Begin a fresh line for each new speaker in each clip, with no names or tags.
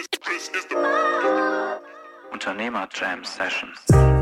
Unternehmer Jam Sessions.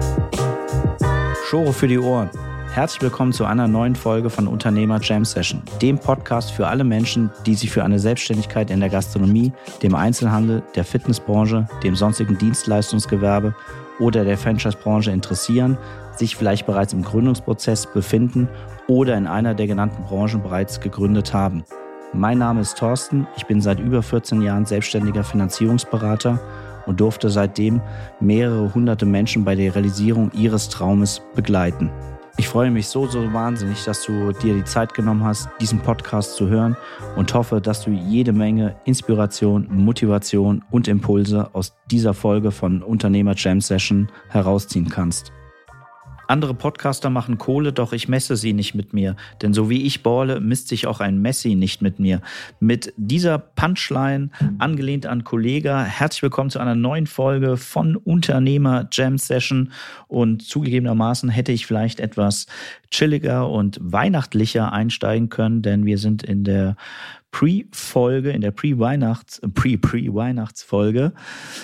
Schore für die Ohren. Herzlich willkommen zu einer neuen Folge von Unternehmer Jam Session, dem Podcast für alle Menschen, die sich für eine Selbstständigkeit in der Gastronomie, dem Einzelhandel, der Fitnessbranche, dem sonstigen Dienstleistungsgewerbe oder der Franchise-Branche interessieren, sich vielleicht bereits im Gründungsprozess befinden oder in einer der genannten Branchen bereits gegründet haben. Mein Name ist Thorsten, ich bin seit über 14 Jahren selbstständiger Finanzierungsberater und durfte seitdem mehrere hunderte Menschen bei der Realisierung ihres Traumes begleiten. Ich freue mich so wahnsinnig, dass du dir die Zeit genommen hast, diesen Podcast zu hören und hoffe, dass du jede Menge Inspiration, Motivation und Impulse aus dieser Folge von Unternehmer Jam Session herausziehen kannst. Andere Podcaster machen Kohle, doch ich messe sie nicht mit mir. Denn so wie ich balle, misst sich auch ein Messi nicht mit mir. Mit dieser Punchline, angelehnt an Kollega, herzlich willkommen zu einer neuen Folge von Unternehmer Jam Session. Und zugegebenermaßen hätte ich vielleicht etwas chilliger und weihnachtlicher einsteigen können, denn wir sind in der Pre-Folge, in der Pre-Weihnachtsfolge.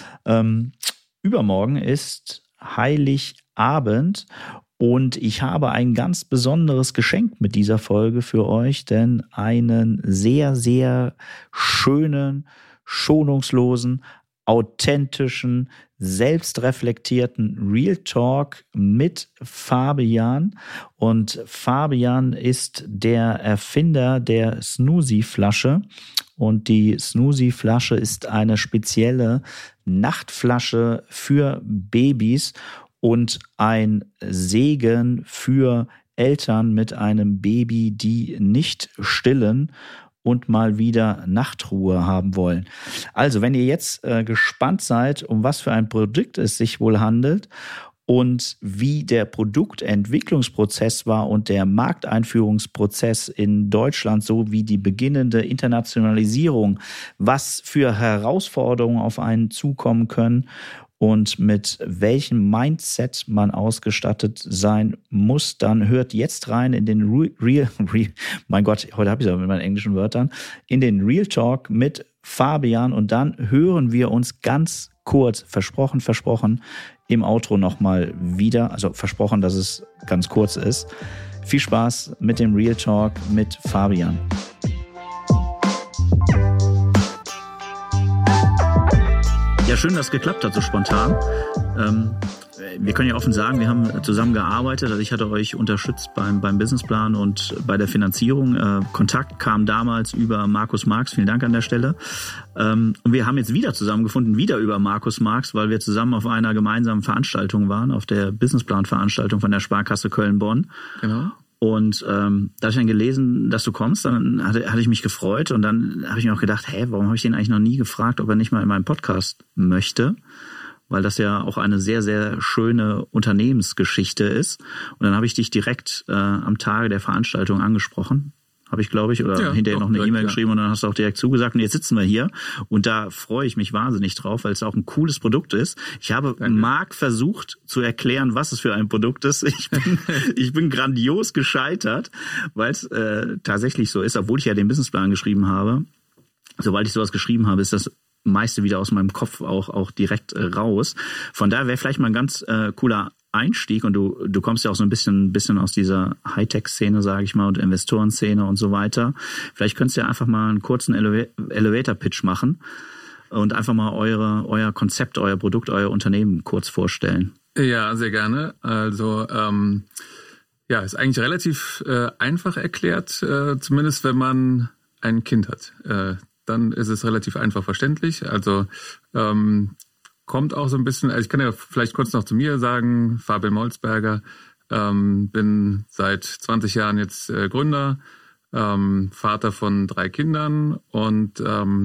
Übermorgen ist Heiligabend und ich habe ein ganz besonderes Geschenk mit dieser Folge für euch, denn einen sehr, sehr schönen, schonungslosen, authentischen, selbstreflektierten Real Talk mit Fabian. Und Fabian ist der Erfinder der Snoozy-Flasche. Und die Snoozy-Flasche ist eine spezielle Nachtflasche für Babys und ein Segen für Eltern mit einem Baby, die nicht stillen und mal wieder Nachtruhe haben wollen. Also, wenn ihr jetzt gespannt seid, um was für ein Produkt es sich wohl handelt und wie der Produktentwicklungsprozess war und der Markteinführungsprozess in Deutschland sowie die beginnende Internationalisierung, was für Herausforderungen auf einen zukommen können und mit welchem Mindset man ausgestattet sein muss, dann hört jetzt rein in den mein Gott, heute habe ich es aber mit meinen englischen Wörtern, in den Real Talk mit Fabian und dann hören wir uns ganz kurz, versprochen, im Outro nochmal wieder, also versprochen, dass es ganz kurz ist. Viel Spaß mit dem Real Talk mit Fabian. Ja, schön, dass es geklappt hat, so spontan. Wir können ja offen sagen, wir haben zusammen gearbeitet. Also ich hatte euch unterstützt beim Businessplan und bei der Finanzierung. Kontakt kam damals über Markus Marx. Vielen Dank an der Stelle. Und wir haben jetzt wieder zusammengefunden, wieder über Markus Marx, weil wir zusammen auf einer gemeinsamen Veranstaltung waren, auf der Businessplan-Veranstaltung von der Sparkasse Köln-Bonn. Genau. Und da habe ich dann gelesen, dass du kommst, dann hatte ich mich gefreut und dann habe ich mir auch gedacht, warum habe ich den eigentlich noch nie gefragt, ob er nicht mal in meinem Podcast möchte? Weil das ja auch eine sehr, sehr schöne Unternehmensgeschichte ist. Und dann habe ich dich direkt am Tage der Veranstaltung angesprochen. Habe ich, glaube ich, oder hinterher noch eine E-Mail geschrieben und dann hast du auch direkt zugesagt. Und jetzt sitzen wir hier und da freue ich mich wahnsinnig drauf, weil es auch ein cooles Produkt ist. Ich habe Marc versucht zu erklären, was es für ein Produkt ist. Ich bin grandios gescheitert, weil es tatsächlich so ist, obwohl ich ja den Businessplan geschrieben habe. Sobald ich sowas geschrieben habe, ist das meiste wieder aus meinem Kopf auch direkt raus. Von daher wäre vielleicht mal ein ganz cooler Einstieg und du kommst ja auch so ein bisschen aus dieser Hightech-Szene, sage ich mal, und Investorenszene und so weiter. Vielleicht könntest du ja einfach mal einen kurzen Elevator-Pitch machen und einfach mal euer Konzept, euer Produkt, euer Unternehmen kurz vorstellen.
Ja, sehr gerne. Also ist eigentlich relativ einfach erklärt, zumindest wenn man ein Kind hat. Dann ist es relativ einfach verständlich. Also kommt auch so ein bisschen, also ich kann ja vielleicht kurz noch zu mir sagen, Fabian Molzberger, bin seit 20 Jahren jetzt Gründer, Vater von 3 Kindern und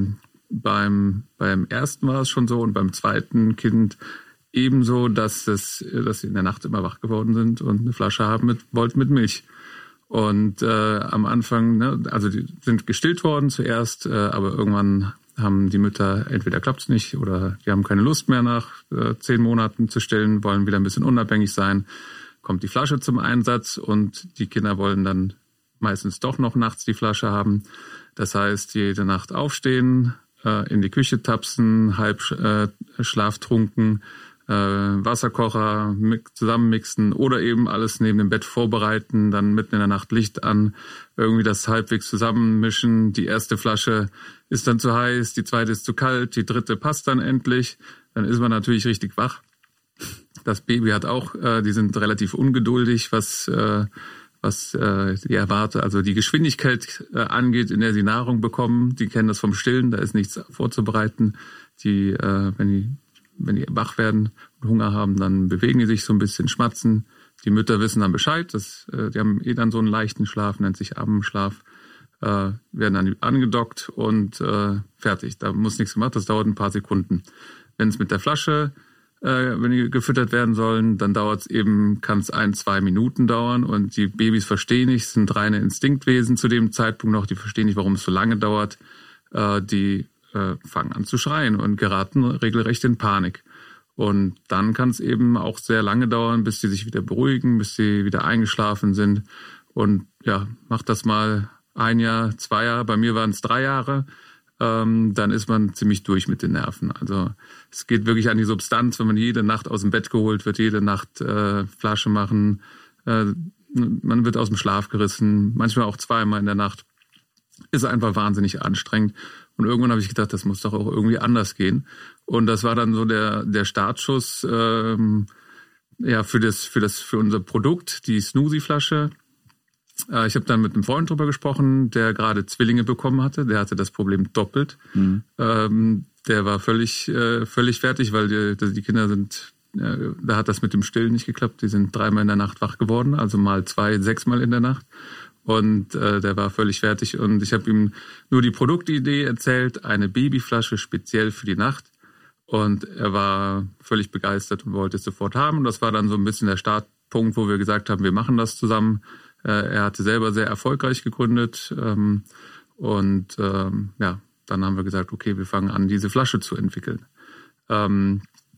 beim ersten war es schon so und beim zweiten Kind ebenso, dass sie in der Nacht immer wach geworden sind und eine Flasche haben wollten mit Milch. Und am Anfang, also die sind gestillt worden zuerst, aber irgendwann haben die Mütter, entweder klappt's nicht oder die haben keine Lust mehr nach 10 Monaten zu stillen, wollen wieder ein bisschen unabhängig sein, kommt die Flasche zum Einsatz und die Kinder wollen dann meistens doch noch nachts die Flasche haben. Das heißt, jede Nacht aufstehen, in die Küche tapsen, halb schlaftrunken, Wasserkocher zusammenmixen oder eben alles neben dem Bett vorbereiten, dann mitten in der Nacht Licht an, irgendwie das halbwegs zusammenmischen. Die erste Flasche ist dann zu heiß, die zweite ist zu kalt, die dritte passt dann endlich. Dann ist man natürlich richtig wach. Das Baby hat auch, die sind relativ ungeduldig, was die Erwarte, also die Geschwindigkeit angeht, in der sie Nahrung bekommen. Die kennen das vom Stillen, da ist nichts vorzubereiten. Wenn die wach werden und Hunger haben, dann bewegen die sich so ein bisschen, schmatzen. Die Mütter wissen dann Bescheid, die haben dann so einen leichten Schlaf, nennt sich Abendschlaf, werden dann angedockt und fertig. Da muss nichts gemacht, das dauert ein paar Sekunden. Wenn es mit der Flasche, wenn die gefüttert werden sollen, dann kann es 1-2 Minuten dauern und die Babys verstehen nicht, sind reine Instinktwesen zu dem Zeitpunkt noch, die verstehen nicht, warum es so lange dauert. Die fangen an zu schreien und geraten regelrecht in Panik. Und dann kann es eben auch sehr lange dauern, bis sie sich wieder beruhigen, bis sie wieder eingeschlafen sind. Und ja, macht das mal 1 Jahr, 2 Jahre, bei mir waren es 3 Jahre, dann ist man ziemlich durch mit den Nerven. Also es geht wirklich an die Substanz, wenn man jede Nacht aus dem Bett geholt wird, jede Nacht Flasche machen, man wird aus dem Schlaf gerissen, manchmal auch 2-mal in der Nacht. Ist einfach wahnsinnig anstrengend. Und irgendwann habe ich gedacht, das muss doch auch irgendwie anders gehen. Und das war dann so der Startschuss für unser Produkt, die Snoozy-Flasche. Ich habe dann mit einem Freund drüber gesprochen, der gerade Zwillinge bekommen hatte. Der hatte das Problem doppelt. Der war völlig fertig, weil die Kinder sind, da hat das mit dem Stillen nicht geklappt. Die sind 3-mal in der Nacht wach geworden, also mal 2, 6-mal in der Nacht. Und der war völlig fertig und ich habe ihm nur die Produktidee erzählt, eine Babyflasche speziell für die Nacht. Und er war völlig begeistert und wollte es sofort haben. Und das war dann so ein bisschen der Startpunkt, wo wir gesagt haben, wir machen das zusammen. Er hatte selber sehr erfolgreich gegründet. Dann haben wir gesagt, okay, wir fangen an, diese Flasche zu entwickeln. Also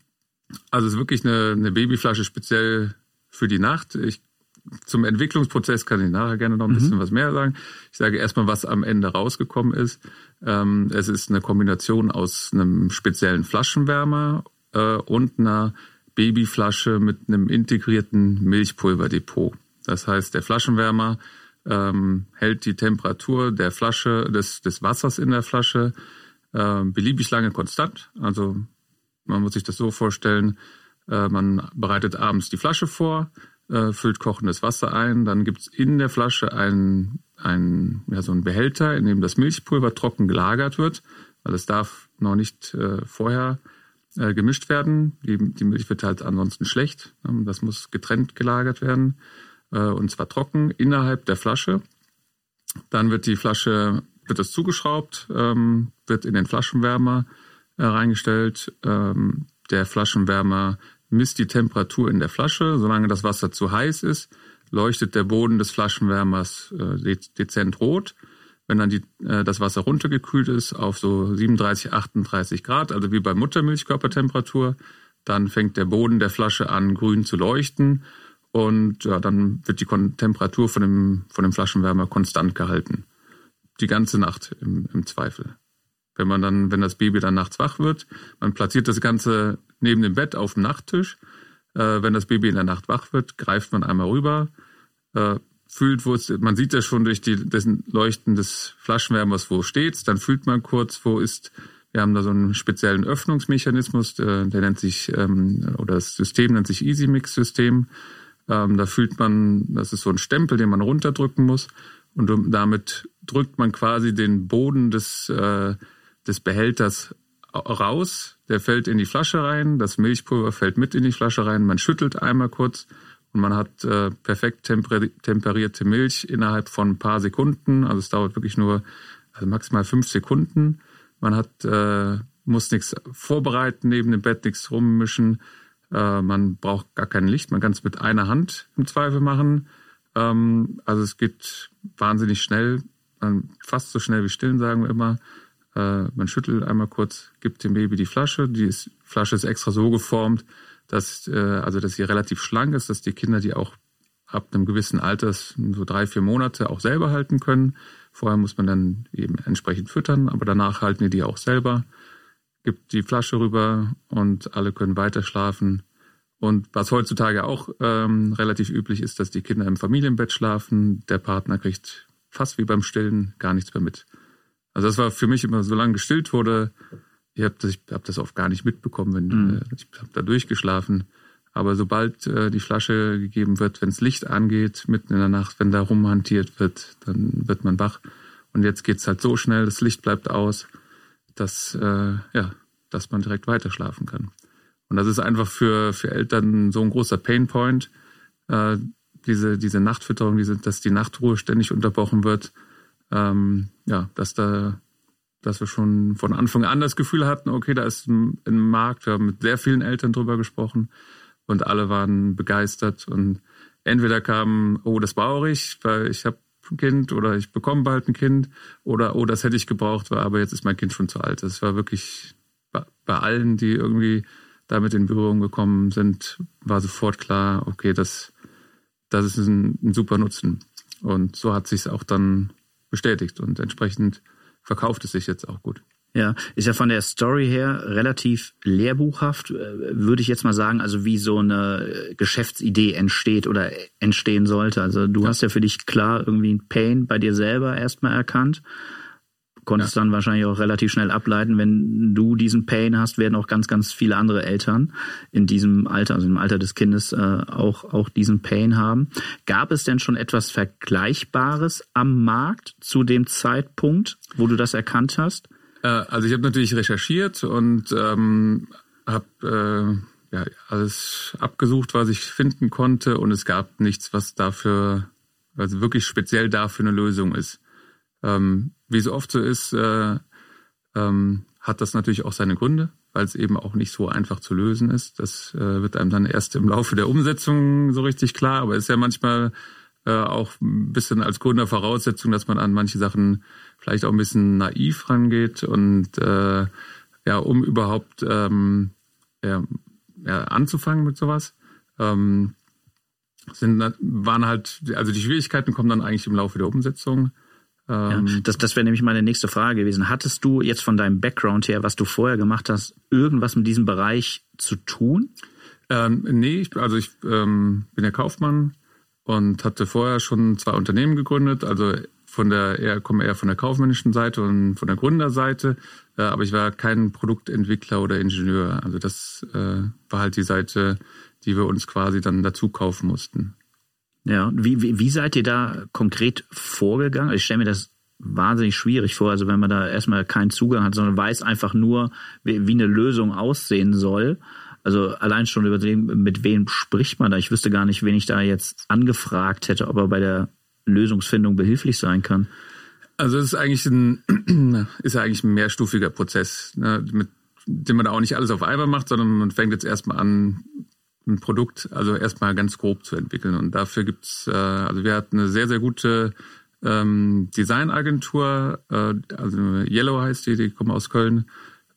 es ist wirklich eine Babyflasche speziell für die Nacht. Zum Entwicklungsprozess kann ich nachher gerne noch ein bisschen was mehr sagen. Ich sage erstmal, was am Ende rausgekommen ist. Es ist eine Kombination aus einem speziellen Flaschenwärmer und einer Babyflasche mit einem integrierten Milchpulverdepot. Das heißt, der Flaschenwärmer hält die Temperatur der Flasche, des Wassers in der Flasche beliebig lange konstant. Also man muss sich das so vorstellen, man bereitet abends die Flasche vor, füllt kochendes Wasser ein, dann gibt's in der Flasche so einen Behälter, in dem das Milchpulver trocken gelagert wird, weil es darf noch nicht vorher gemischt werden. Die Milch wird halt ansonsten schlecht. Das muss getrennt gelagert werden, und zwar trocken innerhalb der Flasche. Dann wird das zugeschraubt, wird in den Flaschenwärmer reingestellt. Der Flaschenwärmer misst die Temperatur in der Flasche. Solange das Wasser zu heiß ist, leuchtet der Boden des Flaschenwärmers dezent rot. Wenn dann das Wasser runtergekühlt ist auf so 37, 38 Grad, also wie bei Muttermilchkörpertemperatur, dann fängt der Boden der Flasche an, grün zu leuchten. Und ja, dann wird die Temperatur von dem Flaschenwärmer konstant gehalten. Die ganze Nacht im Zweifel. Wenn das Baby dann nachts wach wird, man platziert das Ganze neben dem Bett auf dem Nachttisch. Wenn das Baby in der Nacht wach wird, greift man einmal rüber, fühlt, man sieht das schon durch das Leuchten des Flaschenwärmers, wo es steht. Dann fühlt man kurz, wir haben da so einen speziellen Öffnungsmechanismus, der nennt sich, oder das System nennt sich EasyMix-System. Da fühlt man, das ist so ein Stempel, den man runterdrücken muss. Und damit drückt man quasi den Boden des Behälters raus, der fällt in die Flasche rein, das Milchpulver fällt mit in die Flasche rein, man schüttelt einmal kurz und man hat perfekt temperierte Milch innerhalb von ein paar Sekunden, also es dauert wirklich nur maximal 5 Sekunden. Man muss nichts vorbereiten, neben dem Bett nichts rummischen, man braucht gar kein Licht, man kann es mit einer Hand im Zweifel machen. Also es geht wahnsinnig schnell, fast so schnell wie stillen, sagen wir immer. Man schüttelt einmal kurz, gibt dem Baby die Flasche. Flasche ist extra so geformt, dass sie relativ schlank ist, dass die Kinder die auch ab einem gewissen Alter, so 3-4 Monate, auch selber halten können. Vorher muss man dann eben entsprechend füttern, aber danach halten die auch selber, gibt die Flasche rüber und alle können weiter schlafen. Und was heutzutage auch relativ üblich ist, dass die Kinder im Familienbett schlafen. Der Partner kriegt fast wie beim Stillen gar nichts mehr mit. Also das war für mich immer, solange gestillt wurde, ich hab das oft gar nicht mitbekommen, ich habe da durchgeschlafen. Aber sobald die Flasche gegeben wird, wenn das Licht angeht, mitten in der Nacht, wenn da rumhantiert wird, dann wird man wach. Und jetzt geht's halt so schnell, das Licht bleibt aus, dass man direkt weiter schlafen kann. Und das ist einfach für Eltern so ein großer Painpoint, diese Nachtfütterung, dass die Nachtruhe ständig unterbrochen wird, dass wir schon von Anfang an das Gefühl hatten, okay, da ist ein Markt, wir haben mit sehr vielen Eltern drüber gesprochen und alle waren begeistert und entweder kam, oh, das brauche ich, weil ich habe ein Kind oder ich bekomme bald ein Kind oder, oh, das hätte ich gebraucht, aber jetzt ist mein Kind schon zu alt. Das war wirklich bei allen, die irgendwie damit in Berührung gekommen sind, war sofort klar, okay, das ist ein super Nutzen. Und so hat sich es auch dann bestätigt und entsprechend verkauft es sich jetzt auch gut.
Ja, ist ja von der Story her relativ lehrbuchhaft, würde ich jetzt mal sagen, also wie so eine Geschäftsidee entsteht oder entstehen sollte. Also du hast ja für dich klar irgendwie ein Pain bei dir selber erstmal erkannt, konntest dann wahrscheinlich auch relativ schnell ableiten, wenn du diesen Pain hast, werden auch ganz, ganz viele andere Eltern in diesem Alter, also im Alter des Kindes, auch diesen Pain haben. Gab es denn schon etwas Vergleichbares am Markt zu dem Zeitpunkt, wo du das erkannt hast?
Also ich habe natürlich recherchiert und habe alles abgesucht, was ich finden konnte, und es gab nichts, was wirklich speziell dafür eine Lösung ist. Wie so oft so ist, hat das natürlich auch seine Gründe, weil es eben auch nicht so einfach zu lösen ist. Das wird einem dann erst im Laufe der Umsetzung so richtig klar, aber ist ja manchmal auch ein bisschen als Gründervoraussetzung, dass man an manche Sachen vielleicht auch ein bisschen naiv rangeht und um überhaupt anzufangen mit sowas. Also die Schwierigkeiten kommen dann eigentlich im Laufe der Umsetzung.
Das wäre nämlich meine nächste Frage gewesen. Hattest du jetzt von deinem Background her, was du vorher gemacht hast, irgendwas mit diesem Bereich zu tun?
Nee, ich bin ja Kaufmann und hatte vorher schon 2 Unternehmen gegründet. Also komme eher von der kaufmännischen Seite und von der Gründerseite. Aber ich war kein Produktentwickler oder Ingenieur. Also das war halt die Seite, die wir uns quasi dann dazu kaufen mussten.
Ja, wie seid ihr da konkret vorgegangen? Ich stelle mir das wahnsinnig schwierig vor, also wenn man da erstmal keinen Zugang hat, sondern weiß einfach nur, wie eine Lösung aussehen soll. Also allein schon überlegen, mit wem spricht man da? Ich wüsste gar nicht, wen ich da jetzt angefragt hätte, ob er bei der Lösungsfindung behilflich sein kann.
Also es ist eigentlich ein mehrstufiger Prozess, ne, mit dem man da auch nicht alles auf einmal macht, sondern man fängt jetzt erstmal an, ein Produkt also erstmal ganz grob zu entwickeln. Und dafür gibt's, wir hatten eine sehr, sehr gute Designagentur, also Yellow heißt die kommen aus Köln,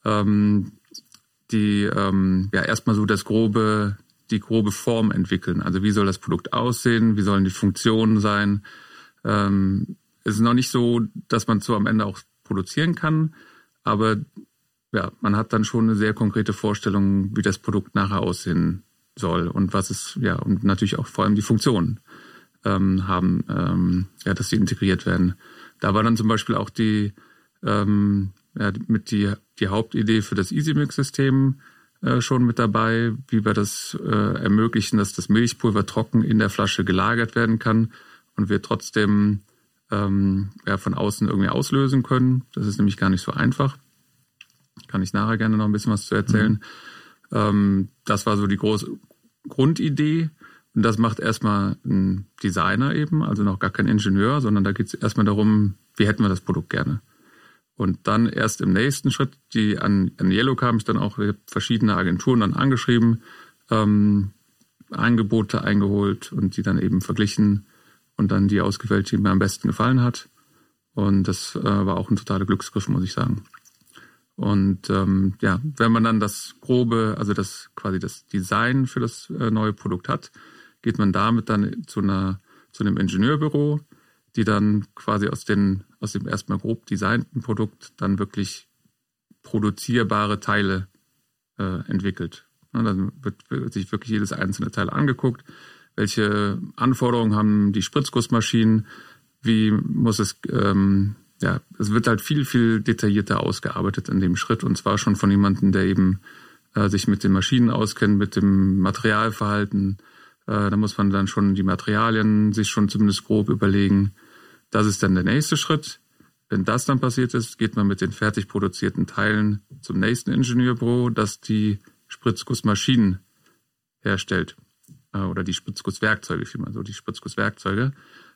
die erstmal so die grobe Form entwickeln. Also wie soll das Produkt aussehen, wie sollen die Funktionen sein. Es ist noch nicht so, dass man so am Ende auch produzieren kann, aber ja, man hat dann schon eine sehr konkrete Vorstellung, wie das Produkt nachher aussehen soll und was es, und natürlich auch vor allem die Funktionen haben, dass sie integriert werden. Da war dann zum Beispiel auch die Hauptidee für das EasyMix-System schon mit dabei, wie wir das ermöglichen, dass das Milchpulver trocken in der Flasche gelagert werden kann und wir trotzdem von außen irgendwie auslösen können. Das ist nämlich gar nicht so einfach. Kann ich nachher gerne noch ein bisschen was zu erzählen. Das war so die große Grundidee. Und das macht erstmal ein Designer eben, also noch gar kein Ingenieur, sondern da geht es erstmal darum, wie hätten wir das Produkt gerne. Und dann erst im nächsten Schritt, an Yellow kam ich dann auch, ich habe verschiedene Agenturen dann angeschrieben, Angebote eingeholt und die dann eben verglichen und dann die ausgewählt, die mir am besten gefallen hat. Und das war auch ein totaler Glücksgriff, muss ich sagen. Und wenn man dann das grobe, also das Design für das neue Produkt hat, geht man damit dann zu einem Ingenieurbüro, die dann quasi aus dem erstmal grob designten Produkt dann wirklich produzierbare Teile entwickelt. Dann wird sich wirklich jedes einzelne Teil angeguckt. Welche Anforderungen haben die Spritzgussmaschinen? Wie muss es, es wird halt viel, viel detaillierter ausgearbeitet in dem Schritt, und zwar schon von jemandem, der eben sich mit den Maschinen auskennt, mit dem Materialverhalten. Da muss man dann schon die Materialien sich schon zumindest grob überlegen. Das ist dann der nächste Schritt. Wenn das dann passiert ist, geht man mit den fertig produzierten Teilen zum nächsten Ingenieurbüro, das die Spritzgussmaschinen herstellt. Oder die Spritzgusswerkzeuge, vielmehr so, die Spritzgusswerkzeuge.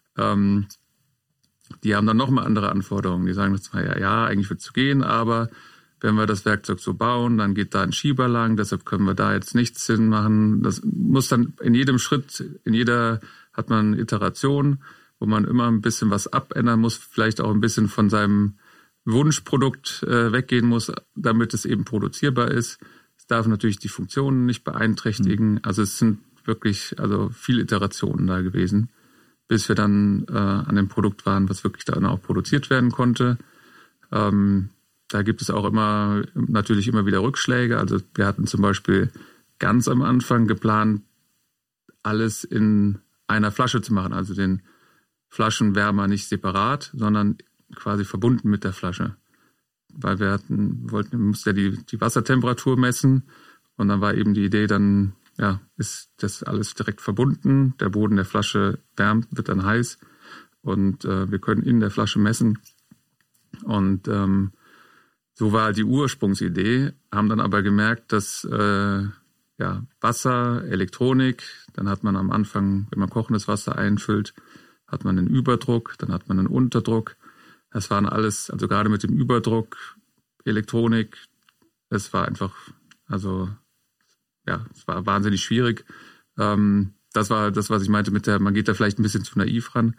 Die haben dann nochmal andere Anforderungen. Die sagen zwar, ja, eigentlich wird es gehen, aber wenn wir das Werkzeug so bauen, dann geht da ein Schieber lang, deshalb können wir da jetzt nichts hinmachen. Das muss dann in jedem Schritt, hat man Iteration, wo man immer ein bisschen was abändern muss, vielleicht auch ein bisschen von seinem Wunschprodukt weggehen muss, damit es eben produzierbar ist. Es darf natürlich die Funktionen nicht beeinträchtigen. Also es sind wirklich viele Iterationen da gewesen, bis wir dann an dem Produkt waren, was wirklich dann auch produziert werden konnte. Da gibt es auch natürlich immer wieder Rückschläge. Also wir hatten zum Beispiel ganz am Anfang geplant, alles in einer Flasche zu machen, also den Flaschenwärmer nicht separat, sondern quasi verbunden mit der Flasche. Weil wir mussten ja die Wassertemperatur messen, und dann war eben die Idee, dann ist das alles direkt verbunden. Der Boden der Flasche wärmt, wird dann heiß, und wir können in der Flasche messen. Und so war die Ursprungsidee, haben dann aber gemerkt, dass Wasser, Elektronik, dann hat man am Anfang, wenn man kochendes Wasser einfüllt, hat man einen Überdruck, dann hat man einen Unterdruck. Das waren alles, also gerade mit dem Überdruck, Elektronik, es war einfach, es war wahnsinnig schwierig. Das war das, was ich meinte man geht da vielleicht ein bisschen zu naiv ran.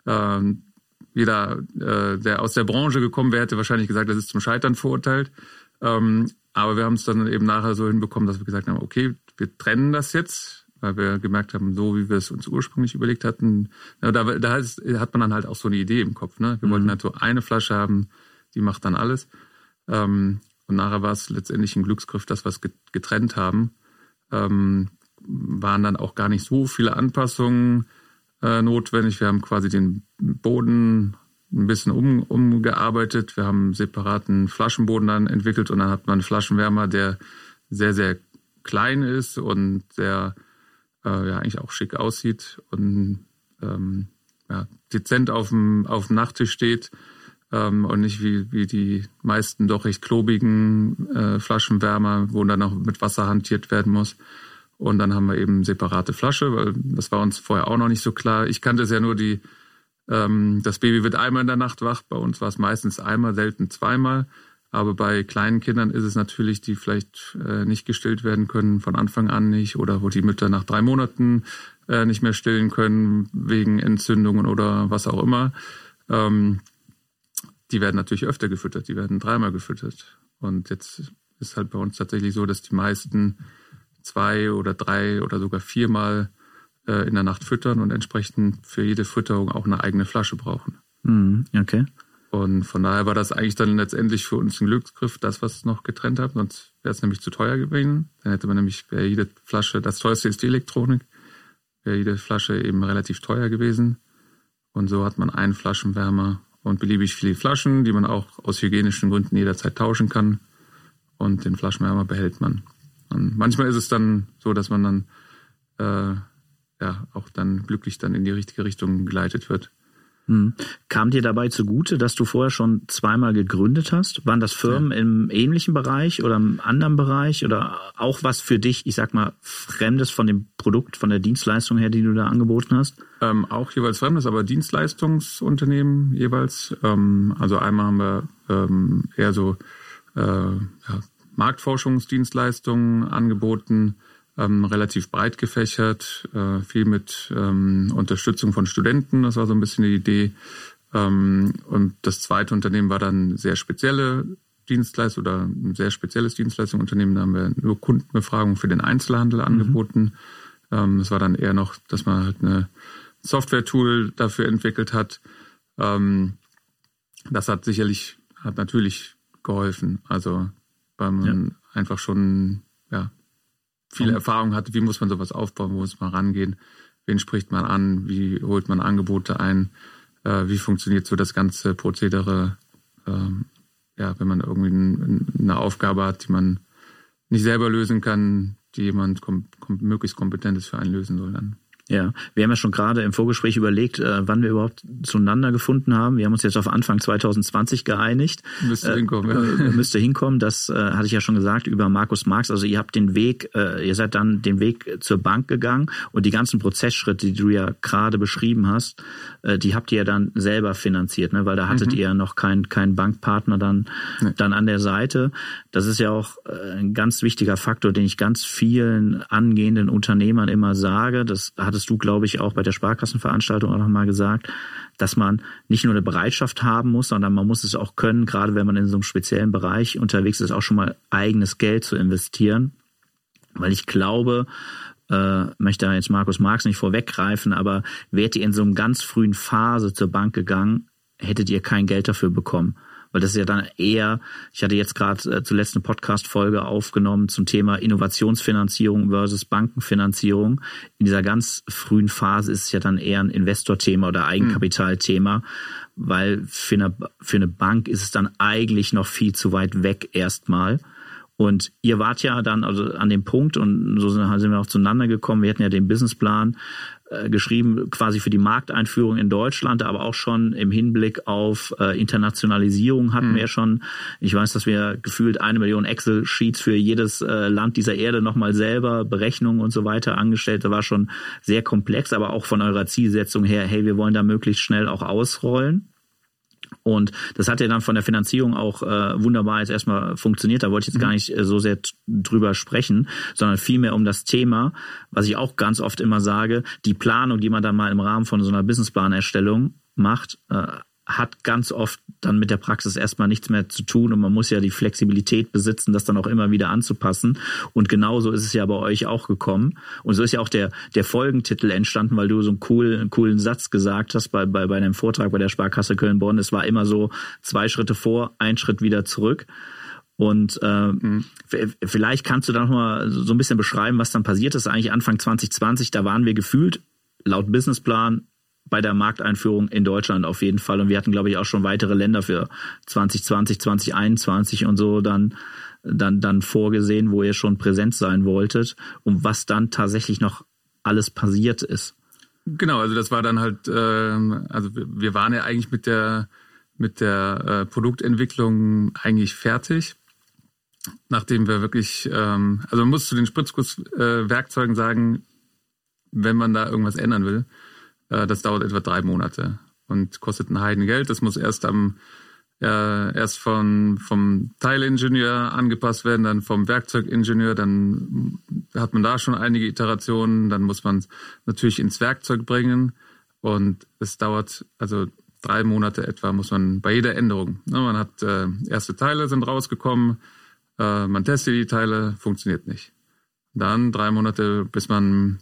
Jeder, der aus der Branche gekommen wäre, hätte wahrscheinlich gesagt, das ist zum Scheitern verurteilt. Aber wir haben es dann eben nachher so hinbekommen, dass wir gesagt haben, okay, wir trennen das jetzt, weil wir gemerkt haben, so wie wir es uns ursprünglich überlegt hatten. Da hat man dann halt auch so eine Idee im Kopf. Ne? Wir wollten halt so eine Flasche haben, die macht dann alles. Und nachher war es letztendlich ein Glücksgriff, dass wir es getrennt haben. Waren dann auch gar nicht so viele Anpassungen notwendig. Wir haben quasi den Boden ein bisschen umgearbeitet. Wir haben einen separaten Flaschenboden dann entwickelt, und dann hat man einen Flaschenwärmer, der sehr, sehr klein ist und sehr eigentlich auch schick aussieht und dezent auf dem Nachttisch steht, und nicht wie die meisten doch recht klobigen Flaschenwärmer, wo dann noch mit Wasser hantiert werden muss. Und dann haben wir eben separate Flasche, weil das war uns vorher auch noch nicht so klar. Ich kannte es ja nur das Baby wird einmal in der Nacht wach. Bei uns war es meistens einmal, selten zweimal. Aber bei kleinen Kindern ist es natürlich, die vielleicht nicht gestillt werden können, von Anfang an nicht, oder wo die Mütter nach 3 Monaten nicht mehr stillen können, wegen Entzündungen oder was auch immer. Die werden natürlich öfter gefüttert, die werden 3-mal gefüttert. Und jetzt ist halt bei uns tatsächlich so, dass die meisten 2 oder 3 oder sogar 4-mal in der Nacht füttern und entsprechend für jede Fütterung auch eine eigene Flasche brauchen.
Okay.
Und von daher war das eigentlich dann letztendlich für uns ein Glücksgriff, das, was noch getrennt haben. Sonst wäre es nämlich zu teuer gewesen. Dann hätte man wäre jede Flasche, das teuerste ist die Elektronik, wäre jede Flasche eben relativ teuer gewesen. Und so hat man einen Flaschenwärmer und beliebig viele Flaschen, die man auch aus hygienischen Gründen jederzeit tauschen kann. Und den Flaschenwärmer behält man. Und manchmal ist es dann so, dass man dann auch dann glücklich dann in die richtige Richtung geleitet wird.
Kam dir dabei zugute, dass du vorher schon 2-mal gegründet hast? Waren das Firmen im ähnlichen Bereich oder im anderen Bereich oder auch was für dich, ich sag mal, Fremdes von dem Produkt, von der Dienstleistung her, die du da angeboten hast?
Auch jeweils Fremdes, aber Dienstleistungsunternehmen jeweils. Also einmal haben wir eher so Marktforschungsdienstleistungen angeboten, relativ breit gefächert, viel mit Unterstützung von Studenten, das war so ein bisschen die Idee. Und das zweite Unternehmen war dann sehr spezielle Dienstleistung oder ein sehr spezielles Dienstleistungsunternehmen, da haben wir nur Kundenbefragungen für den Einzelhandel angeboten. Das war dann eher noch, dass man halt eine Software-Tool dafür entwickelt hat. Das hat natürlich geholfen. Also weil man einfach schon viele Erfahrung hatte, wie muss man sowas aufbauen, wo muss man rangehen, wen spricht man an, wie holt man Angebote ein, wie funktioniert so das ganze Prozedere, wenn man irgendwie eine Aufgabe hat, die man nicht selber lösen kann, die jemand möglichst Kompetentes für einen lösen soll dann.
Ja, wir haben ja schon gerade im Vorgespräch überlegt, wann wir überhaupt zueinander gefunden haben. Wir haben uns jetzt auf Anfang 2020 geeinigt.
Müsste hinkommen.
Müsste hinkommen, das hatte ich ja schon gesagt, über Markus Marx. Also ihr habt ihr seid dann den Weg zur Bank gegangen und die ganzen Prozessschritte, die du ja gerade beschrieben hast, die habt ihr ja dann selber finanziert, ne? Weil da hattet ihr ja noch keinen Bankpartner dann an der Seite. Das ist ja auch ein ganz wichtiger Faktor, den ich ganz vielen angehenden Unternehmern immer sage. Das hattest du, glaube ich, auch bei der Sparkassenveranstaltung auch nochmal gesagt, dass man nicht nur eine Bereitschaft haben muss, sondern man muss es auch können, gerade wenn man in so einem speziellen Bereich unterwegs ist, auch schon mal eigenes Geld zu investieren. Weil ich glaube, möchte da jetzt Markus Marx nicht vorweggreifen, aber wärt ihr in so einer ganz frühen Phase zur Bank gegangen, hättet ihr kein Geld dafür bekommen. Weil das ist ja dann eher, ich hatte jetzt gerade zuletzt eine Podcast-Folge aufgenommen zum Thema Innovationsfinanzierung versus Bankenfinanzierung. In dieser ganz frühen Phase ist es ja dann eher ein Investorthema oder Eigenkapitalthema, weil für eine Bank ist es dann eigentlich noch viel zu weit weg erstmal. Und ihr wart ja dann also an dem Punkt und so sind wir auch zueinander gekommen. Wir hatten ja den Businessplan geschrieben, quasi für die Markteinführung in Deutschland, aber auch schon im Hinblick auf Internationalisierung hatten wir ja schon. Ich weiß, dass wir gefühlt 1 Million Excel-Sheets für jedes Land dieser Erde nochmal selber, Berechnungen und so weiter angestellt. Das war schon sehr komplex, aber auch von eurer Zielsetzung her, hey, wir wollen da möglichst schnell auch ausrollen. Und das hat ja dann von der Finanzierung auch wunderbar jetzt erstmal funktioniert. Da wollte ich jetzt gar nicht so sehr drüber sprechen, sondern vielmehr um das Thema, was ich auch ganz oft immer sage, die Planung, die man dann mal im Rahmen von so einer Businessplanerstellung macht, hat ganz oft dann mit der Praxis erstmal nichts mehr zu tun und man muss ja die Flexibilität besitzen, das dann auch immer wieder anzupassen. Und genauso ist es ja bei euch auch gekommen. Und so ist ja auch der Folgentitel entstanden, weil du so einen coolen Satz gesagt hast bei deinem Vortrag bei der Sparkasse Köln-Bonn. Es war immer so 2 Schritte vor, 1 Schritt wieder zurück. Und vielleicht kannst du da noch mal so ein bisschen beschreiben, was dann passiert ist. Eigentlich Anfang 2020, da waren wir gefühlt laut Businessplan bei der Markteinführung in Deutschland auf jeden Fall. Und wir hatten, glaube ich, auch schon weitere Länder für 2020, 2021 und so dann vorgesehen, wo ihr schon präsent sein wolltet und was dann tatsächlich noch alles passiert ist.
Genau, also das war dann halt, also wir waren ja eigentlich mit der Produktentwicklung eigentlich fertig, nachdem wir wirklich, also man muss zu den Spritzgusswerkzeugen sagen, wenn man da irgendwas ändern will, das dauert etwa 3 Monate und kostet ein Heidengeld. Das muss erst vom Teilingenieur angepasst werden, dann vom Werkzeugingenieur, dann hat man da schon einige Iterationen, dann muss man es natürlich ins Werkzeug bringen und es dauert also 3 Monate etwa, muss man bei jeder Änderung. Man hat erste Teile sind rausgekommen, man testet die Teile, funktioniert nicht. Dann 3 Monate, bis man